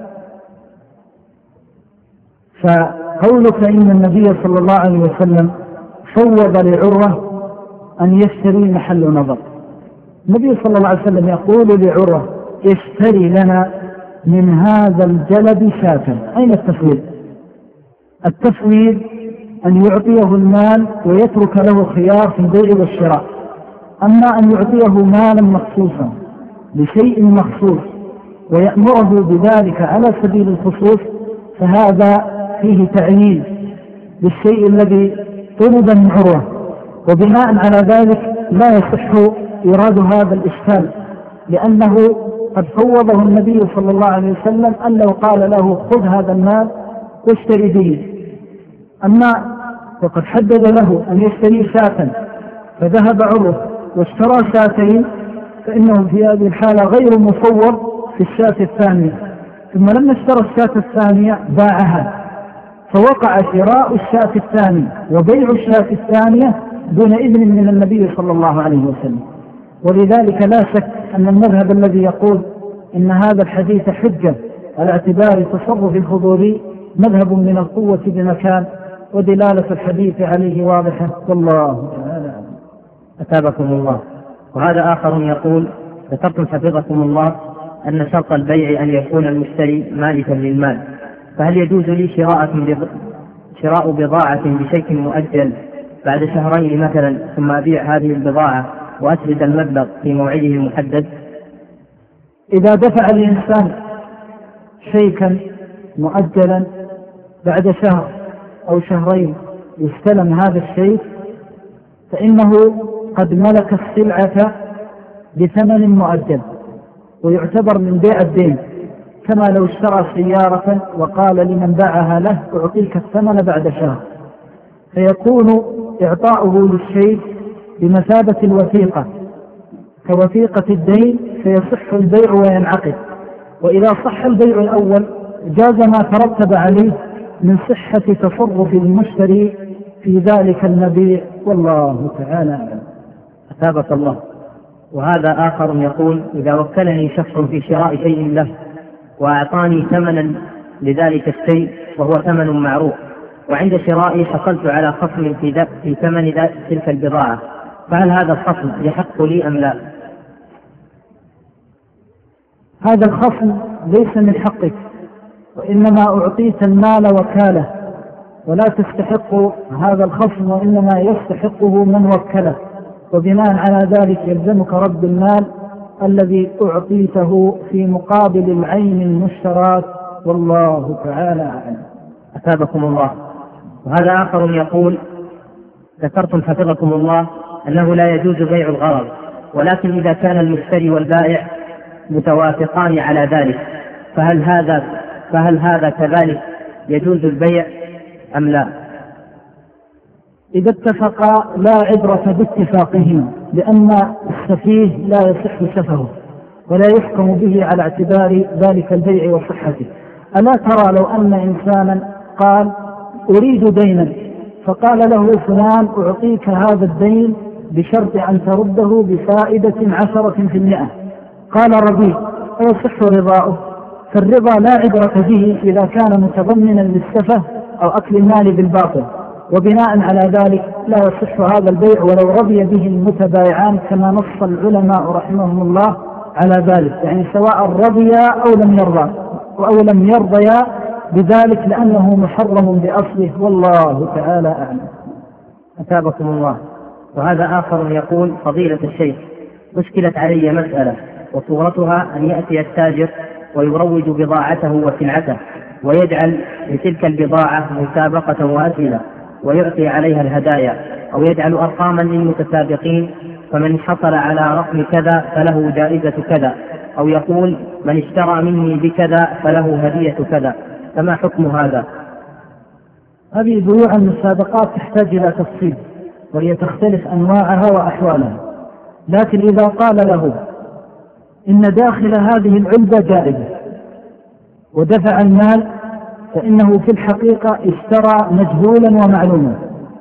فقولك إن النبي صلى الله عليه وسلم فوض لعروة أن يشتري محل نظر، النبي صلى الله عليه وسلم يقول لعروة: اشتري لنا من هذا الجلد شاة. أين التفويض؟ التفويض أن يعطيه المال ويترك له خيار في البيع والشراء. أما أن يعطيه مالا مخصوصا لشيء مخصوص ويأمره بذلك على سبيل الخصوص فهذا فيه تعيين للشيء الذي طلب من عروة، وبناء على ذلك لا يصح إيراد هذا الإشكال، لأنه قد فوضه النبي صلى الله عليه وسلم أن لو قال له: خذ هذا المال واشتري به. أما وقد حدد له أن يشتري شاة فذهب عروة واشترى شاتين، فإنه في هذه الحالة غير مفوض في الشاة الثانية. ثم لما اشترى الشاة الثانية باعها، فوقع شراء الشاة الثانية وبيع الشاة الثانية دون إذن من النبي صلى الله عليه وسلم. ولذلك لا شك أن المذهب الذي يقول إن هذا الحديث حجة على اعتبار تصرف الفضولي مذهب من القوة بمكان، ودلالة الحديث عليه واضحة، والله تعالى. أثابكم الله. وهذا آخر يقول: ذكرتم حفظكم الله أن شرط البيع أن يكون المشتري مالكا للمال، فهل يجوز لي شراء بضاعة بشيك مؤجل بعد شهرين مثلا، ثم أبيع هذه البضاعة وأسدد المبلغ في موعده المحدد؟ إذا دفع الإنسان شيكا مؤجلا بعد شهر أو شهرين يستلم هذا الشيء، فإنه قد ملك السلعة بثمن مؤجل، ويعتبر من بيع الدين، كما لو اشترى سيارة وقال لمن باعها له: أعطيك الثمن بعد شهر، فيكون إعطاؤه للشيء بمثابة الوثيقة كوثيقة الدين، فيصح البيع وينعقد. وإذا صح البيع الأول جاز ما ترتب عليه من صحة تصرف المشتري في ذلك المبيع، والله تعالى أعلم. أثابك الله. وهذا آخر يقول: إذا وكلني شخص في شراء شيء له وأعطاني ثمنا لذلك الشيء وهو ثمن معروف، وعند شرائي حصلت على خصم في ثمن تلك البضاعة، فهل هذا الخصم يحق لي أم لا؟ هذا الخصم ليس من حقك، وإنما أعطيت المال وكالة، ولا تستحق هذا الخصم، وإنما يستحقه من وكله، وبناء على ذلك يلزمك رد المال الذي أعطيته في مقابل العين المشترات، والله تعالى أعلم. أثابكم الله. وهذا آخر يقول: ذكرتم حفظكم الله أنه لا يجوز بيع الغرض، ولكن إذا كان المشتري والبائع متوافقان على ذلك فهل هذا كذلك يجوز البيع أم لا؟ إذا اتفقا لا عبرة باتفاقهم، لأن السفيه لا يصح سفهه ولا يحكم به على اعتبار ذلك البيع وصحته. ألا ترى لو أن إنسانا قال: أريد دينا، فقال له فلان: أعطيك هذا الدين بشرط أن ترده بفائدة 10%، قال رضيت، ويصح رضاؤه. فالرضا لا عبرة به إذا كان متضمنا للسفه أو أكل المال بالباطل، وبناء على ذلك لا يصح هذا البيع ولو رضي به المتبايعان، كما نص العلماء رحمهم الله على ذلك، يعني سواء رضيا أو لم يرضيا بذلك، لأنه محرم بأصله، والله تعالى أعلم. أثابكم الله. وهذا آخر يقول: فضيلة الشيخ، أشكلت علي مسألة، وصورتها أن يأتي التاجر ويروج بضاعته وسلعته، ويجعل لتلك البضاعة مسابقة وأسئلة، ويعطي عليها الهدايا، أو يجعل أرقاما للمتسابقين، فمن حصل على رقم كذا فله جائزة كذا، أو يقول: من اشترى مني بكذا فله هدية كذا، فما حكم هذا؟ هذه بيوع المسابقات تحتاج إلى تفصيل، وهي تختلف أنواعها وأحوالها، لكن إذا قال له إن داخل هذه العلبة جائزة ودفع المال، فإنه في الحقيقة اشترى مجهولا ومعلوما.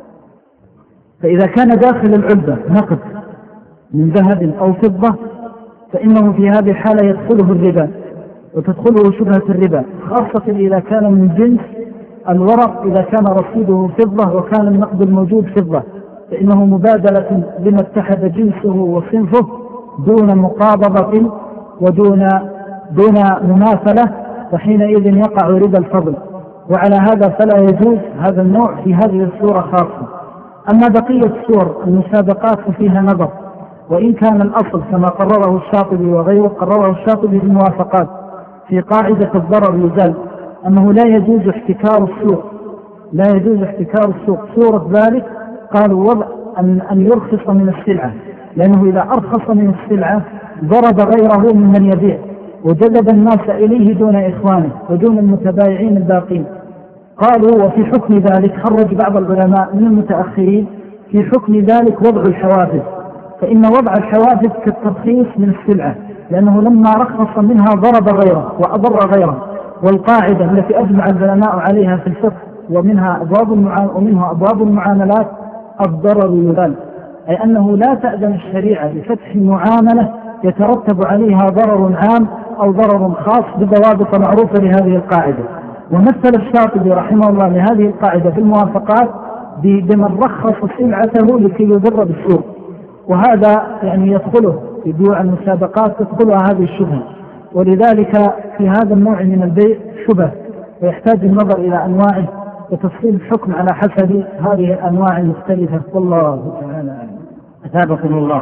فإذا كان داخل العلبة نقد من ذهب أو فضة، فإنه في هذه الحالة يدخله الربا وتدخله شبهة الربا، خاصة إذا كان من جنس الورق، إذا كان رصيده فضة وكان النقد الموجود فضة، فإنه مبادلة لما اتحد جنسه وصنفه، دون مقابضة ودون مماثلة، وحينئذ يقع ربا الفضل. وعلى هذا فلا يجوز هذا النوع في هذه الصورة خاصة. أما بقية الصور المسابقات ففيها نظر، وإن كان الأصل كما قرره الشاطبي وغيره قرره الشاطبي في الموافقات في قاعدة الضرر يزال أنه لا يجوز احتكار السوق، لا يجوز احتكار السوق. صورة ذلك قالوا وضع أن يرخص من السلعة، لأنه إذا أرخص من السلعة ضرب غيره ممن يبيع وجذب الناس إليه دون إخوانه ودون المتبايعين الباقين. قالوا وفي حكم ذلك خرج بعض العلماء من المتأخرين في حكم ذلك وضع الحوافز، فإن وضع الحوافز كالترخيص من السلعة، لأنه لما رخص منها ضرب غيره وأضر غيره. والقاعدة التي أجمع العلماء عليها في الفقه ومنها أبواب المعاملات الضرر يزال، أي أنه لا تأذن الشريعة بفتح معاملة يترتب عليها ضرر عام أو ضرر خاص بضوابط معروفة لهذه القاعدة. ومثل الشاطبي رحمه الله لهذه القاعدة في الموافقات بمن رخص سلعته لكي يضر بالسوق، وهذا يعني يدخله في بيوع المسابقات تدخلها هذه الشبهة. ولذلك في هذا النوع من البيع شبه، ويحتاج النظر إلى أنواعه وتفصيل الحكم على حسب هذه الأنواع المختلفة. والله تعالى أثابكم الله.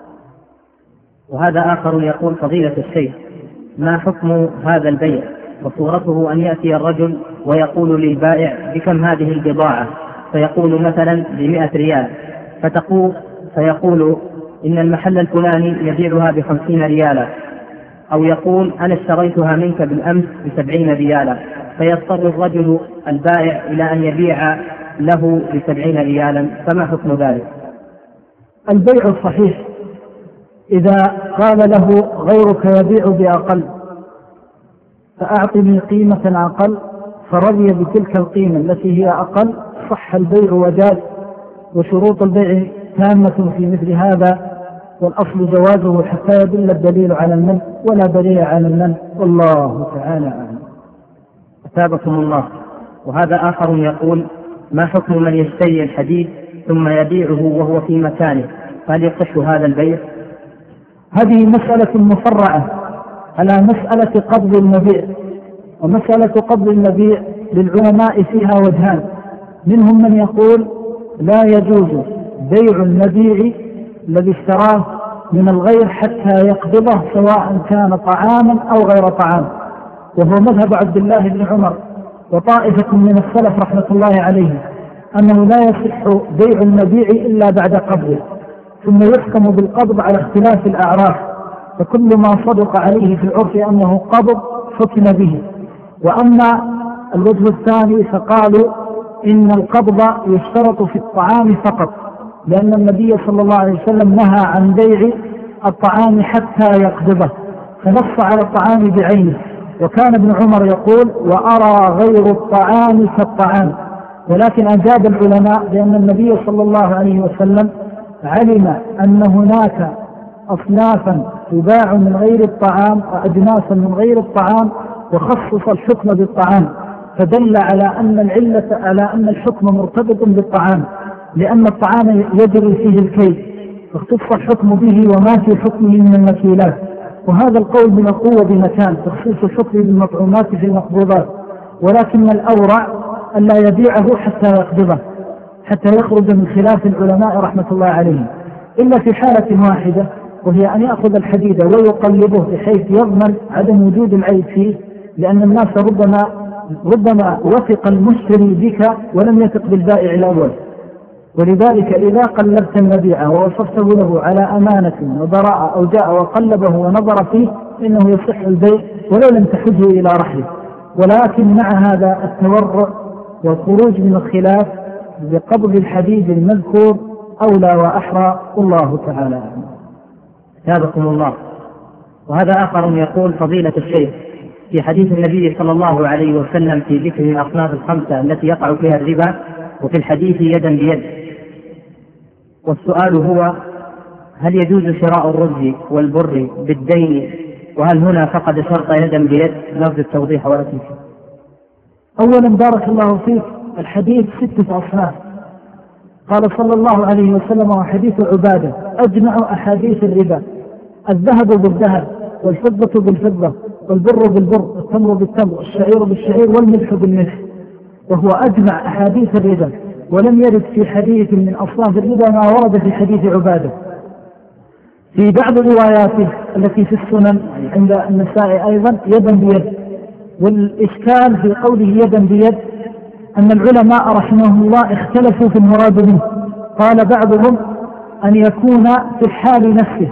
وهذا آخر يقول فضيلة الشيخ ما حكم هذا البيع؟ وصورته أن يأتي الرجل ويقول للبائع بكم هذه البضاعة، فيقول مثلا ب100 ريال، فيقول إن المحل الفلاني يبيعها ب50 ريالا، أو يقول أنا اشتريتها منك بالأمس ب70 ريالا، فيضطر الرجل البائع إلى أن يبيع له ب70 ريالا، فما حكم ذلك؟ البيع الصحيح إذا قال له غيرك يبيع بأقل فأعطني قيمة أقل فرضي بتلك القيمة التي هي أقل، صح البيع وجاز، وشروط البيع تامة في مثل هذا، والأصل جوازه حتى يدل الدليل على المنع ولا دليل على المنع. والله تعالى أعلم. أثابكم الله. وهذا آخر يقول ما حكم من يشتري الحديد ثم يبيعه وهو في مكانه، فهل يصح هذا البيع؟ هذه مسألة مفرعة على مسألة قبض المبيع، ومسألة قبض المبيع للعلماء فيها وجهان، منهم من يقول لا يجوز بيع المبيع الذي اشتراه من الغير حتى يقبضه سواء كان طعاما أو غير طعام، وهو مذهب عبد الله بن عمر وطائفة من السلف رحمة الله عليه، أنه لا يصح بيع المبيع إلا بعد قبضه، ثم يحكم بالقبض على اختلاف الأعراف، فكل ما صدق عليه في العرف أنه قبض حكم به. وأما الوجه الثاني فقالوا إن القبض يشترط في الطعام فقط، لأن النبي صلى الله عليه وسلم نهى عن بيع الطعام حتى يقبضه، فنص على الطعام بعينه. وكان ابن عمر يقول وأرى غير الطعام كالطعام، ولكن أجاب العلماء بأن النبي صلى الله عليه وسلم علم أن هناك أصنافا تباع من غير الطعام وأجناسا من غير الطعام، وخصص الحكم بالطعام، فدل على أن الحكم مرتبط بالطعام، لأن الطعام يجري فيه الكيل، فاختص الحكم به وما في حكمه من المكيلات. وهذا القول من القوة بمكان تخصيص الحكم بالمطعومات في المقبوضات، ولكن الأورع أن لا يبيعه حتى يقبضه، حتى يخرج من خلاف العلماء رحمة الله عليهم، إلا في حالة واحدة، وهي أن يأخذ الحديد ويقلبه بحيث يضمن عدم وجود العيب فيه، لأن الناس ربما وثق المشتري بك ولم يثق بالبائع الأول. ولذلك إذا قلبت المبيع ووصفته له على أمانة وبراءة أو جاء وقلبه ونظر فيه إنه يصح البيع ولو لم تحجه إلى رحله. ولكن مع هذا التورع والخروج من الخلاف بقبض الحديد المذكور أولى وأحرى، الله تعالى. أثابكم الله. وهذا آخر يقول فضيلة الشيخ في حديث النبي صلى الله عليه وسلم في ذكر الأصناف الخمسة التي يقع فيها الربا، وفي الحديث يدا بيد، والسؤال هو هل يجوز شراء الرز والبر بالدين، وهل هنا فقد شرط يدا بيد؟ لفظ التوضيح ولكن. أولا بارك الله فيك، الحديث 6 أصناف، قال صلى الله عليه وسلم وحديث عبادة أجمع أحاديث الربا، الذهب بالذهب والفضة بالفضة والبر بالبر والتمر بالتمر والشعير بالشعير والملح بالملح، وهو أجمع أحاديث الربا، ولم يرد في حديث من أصناف الربا ما ورد في حديث عبادة. في بعض رواياته التي في السنن عند النساء أيضا يدا بيد. والإشكال في قوله يدا بيد أن العلماء رحمهم الله اختلفوا في المراد منه. قال بعضهم أن يكون في الحال نفسه،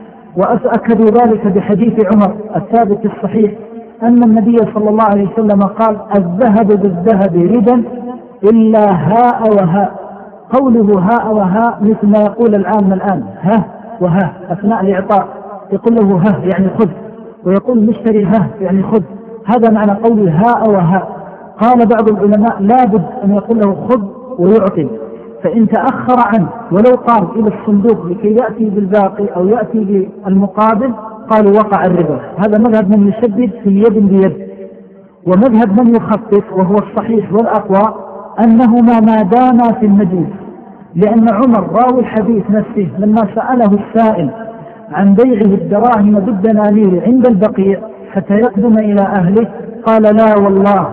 وأكدوا ذلك بحديث عمر الثابت الصحيح أن النبي صلى الله عليه وسلم قال الذهب بالذهب ربا إلا هاء وهاء. قوله هاء وهاء مثل ما يقول العام الآن ها وها أثناء الإعطاء، يقول له ها يعني خذ، ويقول المشتري ها يعني خذ، هذا معنى قوله هاء وهاء. قال بعض العلماء لابد أن يقول له خذ ويعطي، فإن تأخر عنه ولو قام إلى الصندوق لكي يأتي بالباقي أو يأتي بالمقابل قالوا وقع الربا. هذا مذهب من يشدد في يد بيد. ومذهب من يخفف وهو الصحيح والأقوى أنهما ما داما في المجلس، لأن عمر راوي الحديث نفسه لما سأله السائل عن بيعه الدراهم بالدنانير عند البقيع حتى يقدم إلى أهله قال لا والله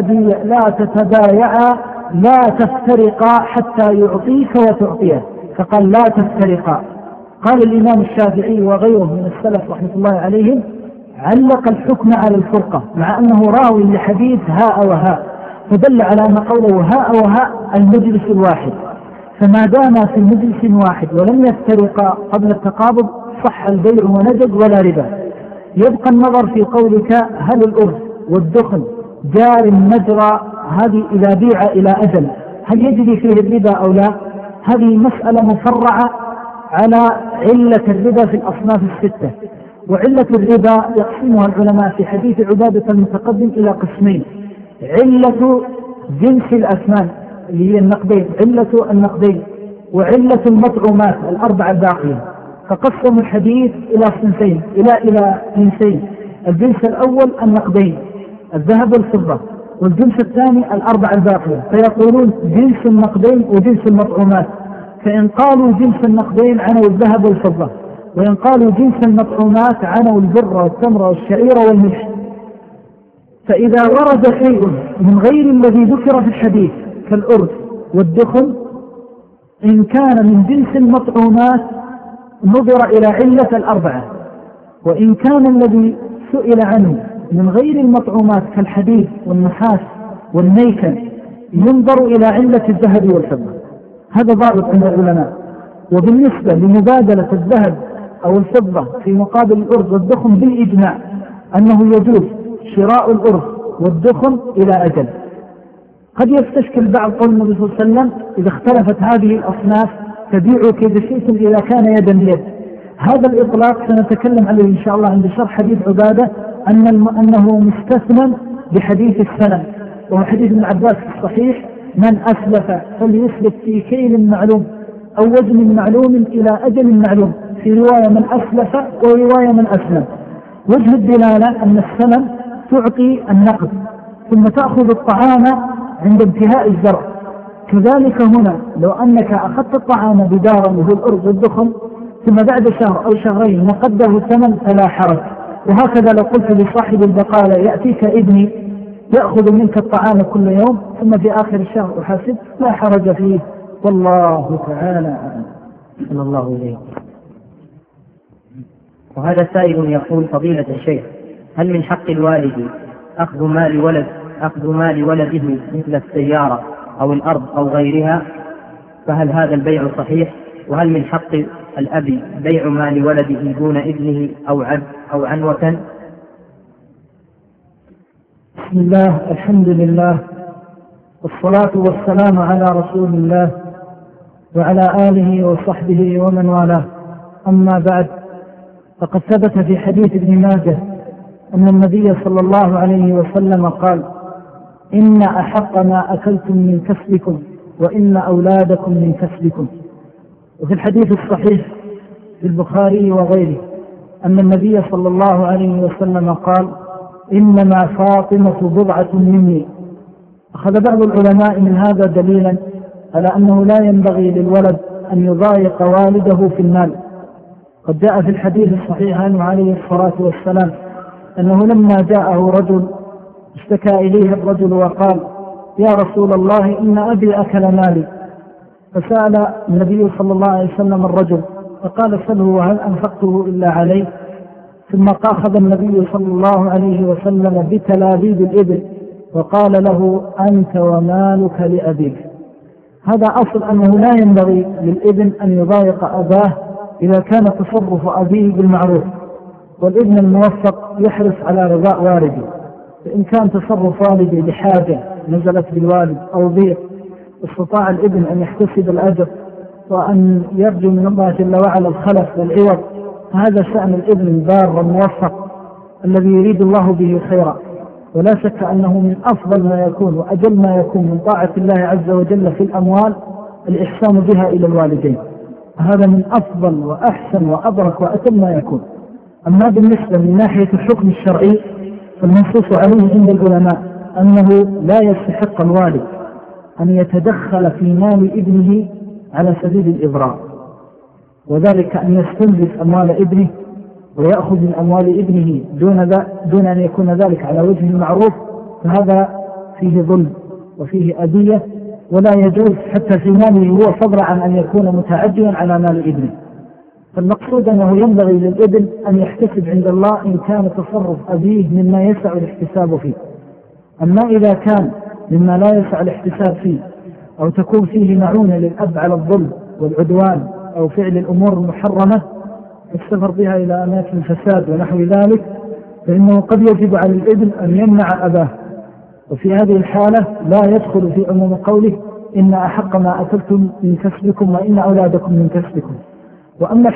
لا تتبايعا لا تفترقا حتى يعطيك وتعطيه، فقال لا تفترقا. قال الإمام الشافعي وغيره من السلف رحمة الله عليهم علق الحكم على الفرقة مع أنه راوي لحديث هاء وهاء، فدل على أن قوله هاء وهاء المجلس الواحد، فما دام في مجلس واحد ولم يفترقا قبل التقابض صح البيع ونجد ولا ربا. يبقى النظر في قولك هل الأرز والدخن جار مجرى هذه إذا بيع إلى أجل هل يجري فيه الربا أو لا؟ هذه مسألة مفرعة على علة الربا في الأصناف الستة. وعلة الربا يقسمها العلماء في حديث عبادة المتقدم إلى قسمين: علة جنس الأثمان اللي هي النقدين، علة النقدين، وعلة المطعومات الأربعة الباقية. فقسموا الحديث إلى صنفين إلى جنسين: الجنس الأول النقدين الذهب والفضة، والجنس الثاني الأربعة الباقية. فيقولون جنس النقدين وجنس المطعومات، فإن قالوا جنس النقدين عنوا الذهب والفضة، وإن قالوا جنس المطعومات عنوا البر والتمر والشعير والملح. فإذا ورد شيء من غير الذي ذكر في الحديث كالأرز والدخن إن كان من جنس المطعومات نظر إلى علة الأربعة، وإن كان الذي سئل عنه من غير المطعومات كالحديد والنحاس والنيكل ينظر إلى علة الذهب والفضة. هذا ضابط عند العلماء. وبالنسبة لمبادلة الذهب أو الفضة في مقابل الأرز والدخن بالإجماع أنه يجوز شراء الأرز والدخن إلى أجل. قد يستشكل بعض قول النبي صلى الله عليه وسلم إذا اختلفت هذه الأصناف تبيع كيد شئتم إذا كان يدا بيد. هذا الإطلاق سنتكلم عليه إن شاء الله عند شرح حديث عبادة أنه مستثنى بحديث السنة، وهو حديث ابن عباس الصحيح: من أسلف فليسلف في كيل معلوم أو وزن معلوم إلى أجل معلوم، في رواية من أسلف ورواية من أسلم. وجه الدلالة أن السنة تعطي النقد ثم تأخذ الطعام عند انتهاء الزرع. كذلك هنا لو أنك أخذت الطعام بدارا وهو الأرز والدخن ثم بعد شهر أو شهرين نقده الثمن فلا حرج. وهكذا لو قلت لصاحب البقالة يأتيك ابني يأخذ منك الطعام كل يوم ثم في آخر الشهر أحاسب، لا حرج فيه، والله تعالى أعلم. صلى الله عليه. وهذا سائل يقول: فضيلة الشيخ، هل من حق الوالد أخذ مال ولده مثل السيارة أو الأرض أو غيرها؟ فهل هذا البيع صحيح؟ وهل من حق الأب بيع مال ولده دون ابنه أو عنوة؟ بسم الله، الحمد لله، والصلاة والسلام على رسول الله وعلى آله وصحبه ومن والاه. أما بعد، فقد ثبت في حديث ابن ماجه أن النبي صلى الله عليه وسلم قال: إن أحق ما أكلتم من كسبكم وإن أولادكم من كسبكم. وفي الحديث الصحيح في البخاري وغيره أن النبي صلى الله عليه وسلم قال: إنما فاطمة بضعة مني. أخذ بعض العلماء من هذا دليلا على أنه لا ينبغي للولد أن يضايق والده في المال، قد جاء في الحديث الصحيح عنه عليه الصلاة والسلام أنه لما جاءه رجل اشتكى إليه الرجل وقال: يا رسول الله إن أبي أكل مالي. فسأل النبي صلى الله عليه وسلم الرجل فقال: سله هل أنفقته إلا عليه؟ ثم أخذ النبي صلى الله عليه وسلم بتلابيب الإبل وقال له: أنت ومالك لأبيك. هذا أصل أنه لا ينبغي للابن أن يضايق أباه إذا كان تصرف أبيه بالمعروف، والابن الموفق يحرص على رضاء والده. فإن كان تصرف والده لحاجة نزلت بالوالد أو ضيق استطاع الابن أن يحتسب الأجر وأن يرجو من الله جل وعلا الخلف والعوض، هذا شأن الابن البار الموفق الذي يريد الله به خيرا. ولا شك أنه من أفضل ما يكون وأجل ما يكون من طاعة الله عز وجل في الأموال الإحسان بها إلى الوالدين، هذا من أفضل وأحسن وأبرك وأتم ما يكون. أما بالنسبة من ناحية الحكم الشرعي فالمنصوص عليه عند العلماء أنه لا يستحق الوالد أن يتدخل في مال ابنه على سبيل الإضرار، وذلك أن يستنزف أموال ابنه ويأخذ من أموال ابنه دون أن يكون ذلك على وجه المعروف، فهذا فيه ظلم وفيه أذية ولا يجوز حتى في ماله هو، فضلا عن أن يكون متعديا على مال ابنه. فالمقصود أنه ينبغي للابن أن يحتسب عند الله إن كان تصرف أبيه مما يسع الاحتساب فيه. أما إذا كان مما لا يسع الاحتساب فيه أو تكون فيه معونة للأب على الظلم والعدوان أو فعل الأمور المحرمة السفر بها إلى أماكن الفساد ونحو ذلك، فإنه قد يجب على الابن أن يمنع أباه. وفي هذه الحالة لا يدخل في عموم قوله: إن أحق ما أكلتم من كسبكم وإن أولادكم من كسبكم. وأما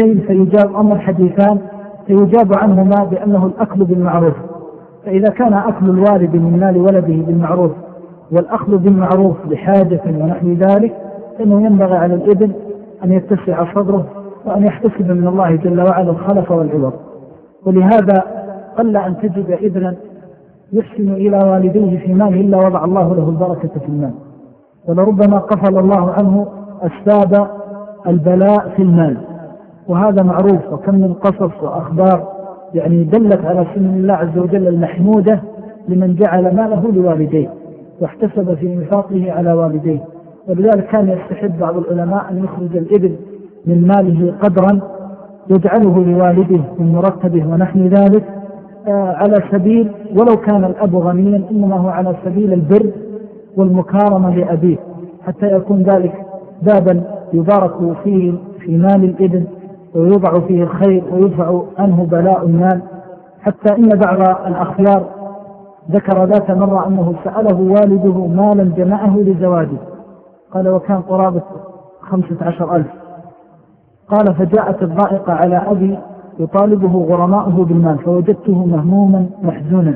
الحديثان فيجاب عنهما بأنه الأكل بالمعروف. فإذا كان أكل الوالد من مال ولده بالمعروف والأخذ بالمعروف بحاجة ونحو ذلك، فإنه ينبغي على الابن أن يتسع صدره وأن يحتسب من الله جل وعلا الخلف والعوض. ولهذا قل أن تجد ابنا يحسن إلى والديه في ماله إلا وضع الله له البركة في المال، ولربما قفل الله عنه أسباب البلاء في المال، وهذا معروف. وكم من قصص وأخبار دلت على سنن الله عز وجل المحمودة لمن جعل ماله لوالديه واحتسب في انفاقه على والديه. ولذلك كان يستحب بعض العلماء أن يخرج الابن من ماله قدرا يجعله لوالده من مرتبه ونحو ذلك، على سبيل ولو كان الأب غنيا إنما هو على سبيل البر والمكارمة لأبيه، حتى يكون ذلك بابا يبارك فيه في مال الابن ويوضع فيه الخير ويدفع عنه بلاء المال. حتى إن بعض الأخيار ذكر ذات مرة أنه سأله والده مالا جمعه لزواجه، قال وكان قرابة 15,000. قال فجاءت الضائقة على أبي يطالبه غرماؤه بالمال فوجدته مهموما محزونا،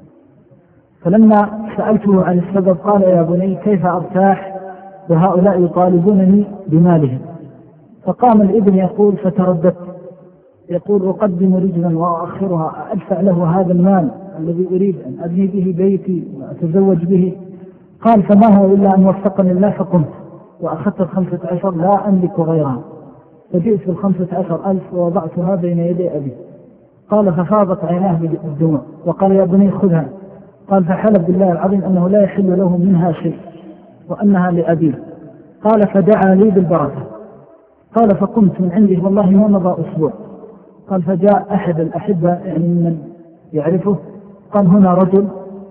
فلما سألته عن السبب قال يا بني كيف أرتاح وهؤلاء يطالبونني بمالهم؟ فقام الابن يقول فترددت، يقول أقدم رجلا وأؤخرها، أدفع له هذا المال الذي أريد أن أبني به بيتي وأتزوج به؟ قال فما هو إلا أن وفقني الله فقمت وأخذت 15 لا أملك غيرها، فجئت في 15,000 ووضعتها بين يدي أبي. قال ففاضت عيناه بالدموع وقال يا بني خذها. قال فحلف بالله العظيم أنه لا يحل له منها شيء وأنها لأبيه. قال فدعا لي بالبركة. قال فقمت من عنده والله ما مضى أسبوع. قال فجاء أحد الأحبة من يعرفه، قال هنا رجل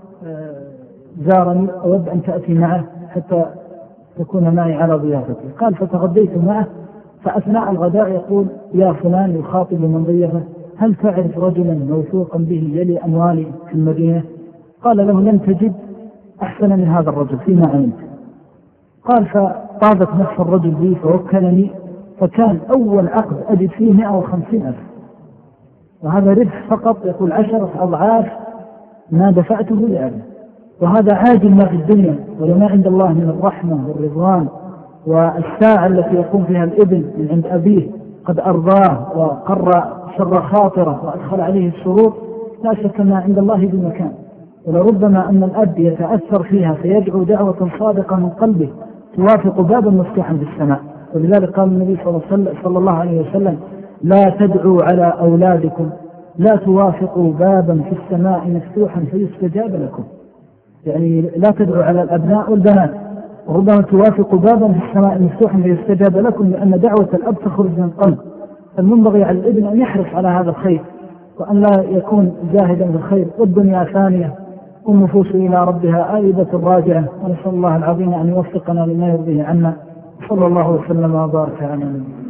زارني أود أن تأتي معه حتى تكون معي على ضيافتي. قال فتغديت معه، فأثناء الغداء يقول يا فلان يخاطب من ضيفه هل تعرف رجلا موثوقا به يلي أموالي في المدينة؟ قال له لن تجد أحسن من هذا الرجل فيما علمت. قال فطابت نفس الرجل بي فوكلني، فكان أول عقد أجد فيه 150,000، وهذا ربح فقط يقول 10 أضعاف ما دفعته لأبي. وهذا عاجل ما في الدنيا، ولما عند الله من الرحمة والرضوان والساعة التي يقوم فيها الابن من عند أبيه قد أرضاه وقر شر خاطره وأدخل عليه السرور، لا شك ما عند الله بمكان. ولربما أن الأب يتأثر فيها فيدعو دعوة صادقة من قلبه توافق بابا مفتوحا في السماء. ولذلك قال النبي صلى الله عليه وسلم لا تدعوا على أولادكم، لا توافقوا بابا في السماء مفتوحا فيستجاب لكم. يعني لا تدعوا على الأبناء والبنات، وربما توافقوا بابا في السماء مفتوحا فيستجاب لكم، لأن دعوة الأب تخرج من القلب. فالمنبغي على الابن أن يحرص على هذا الخير، وأن لا يكون جاهدا بالخير. والدنيا ثانية والنفوس إلى ربها آيبة راجعة، ونسأل الله العظيم أن يوفقنا لما يرضيه عنا. صلى الله وسلم وبارك على نبينا.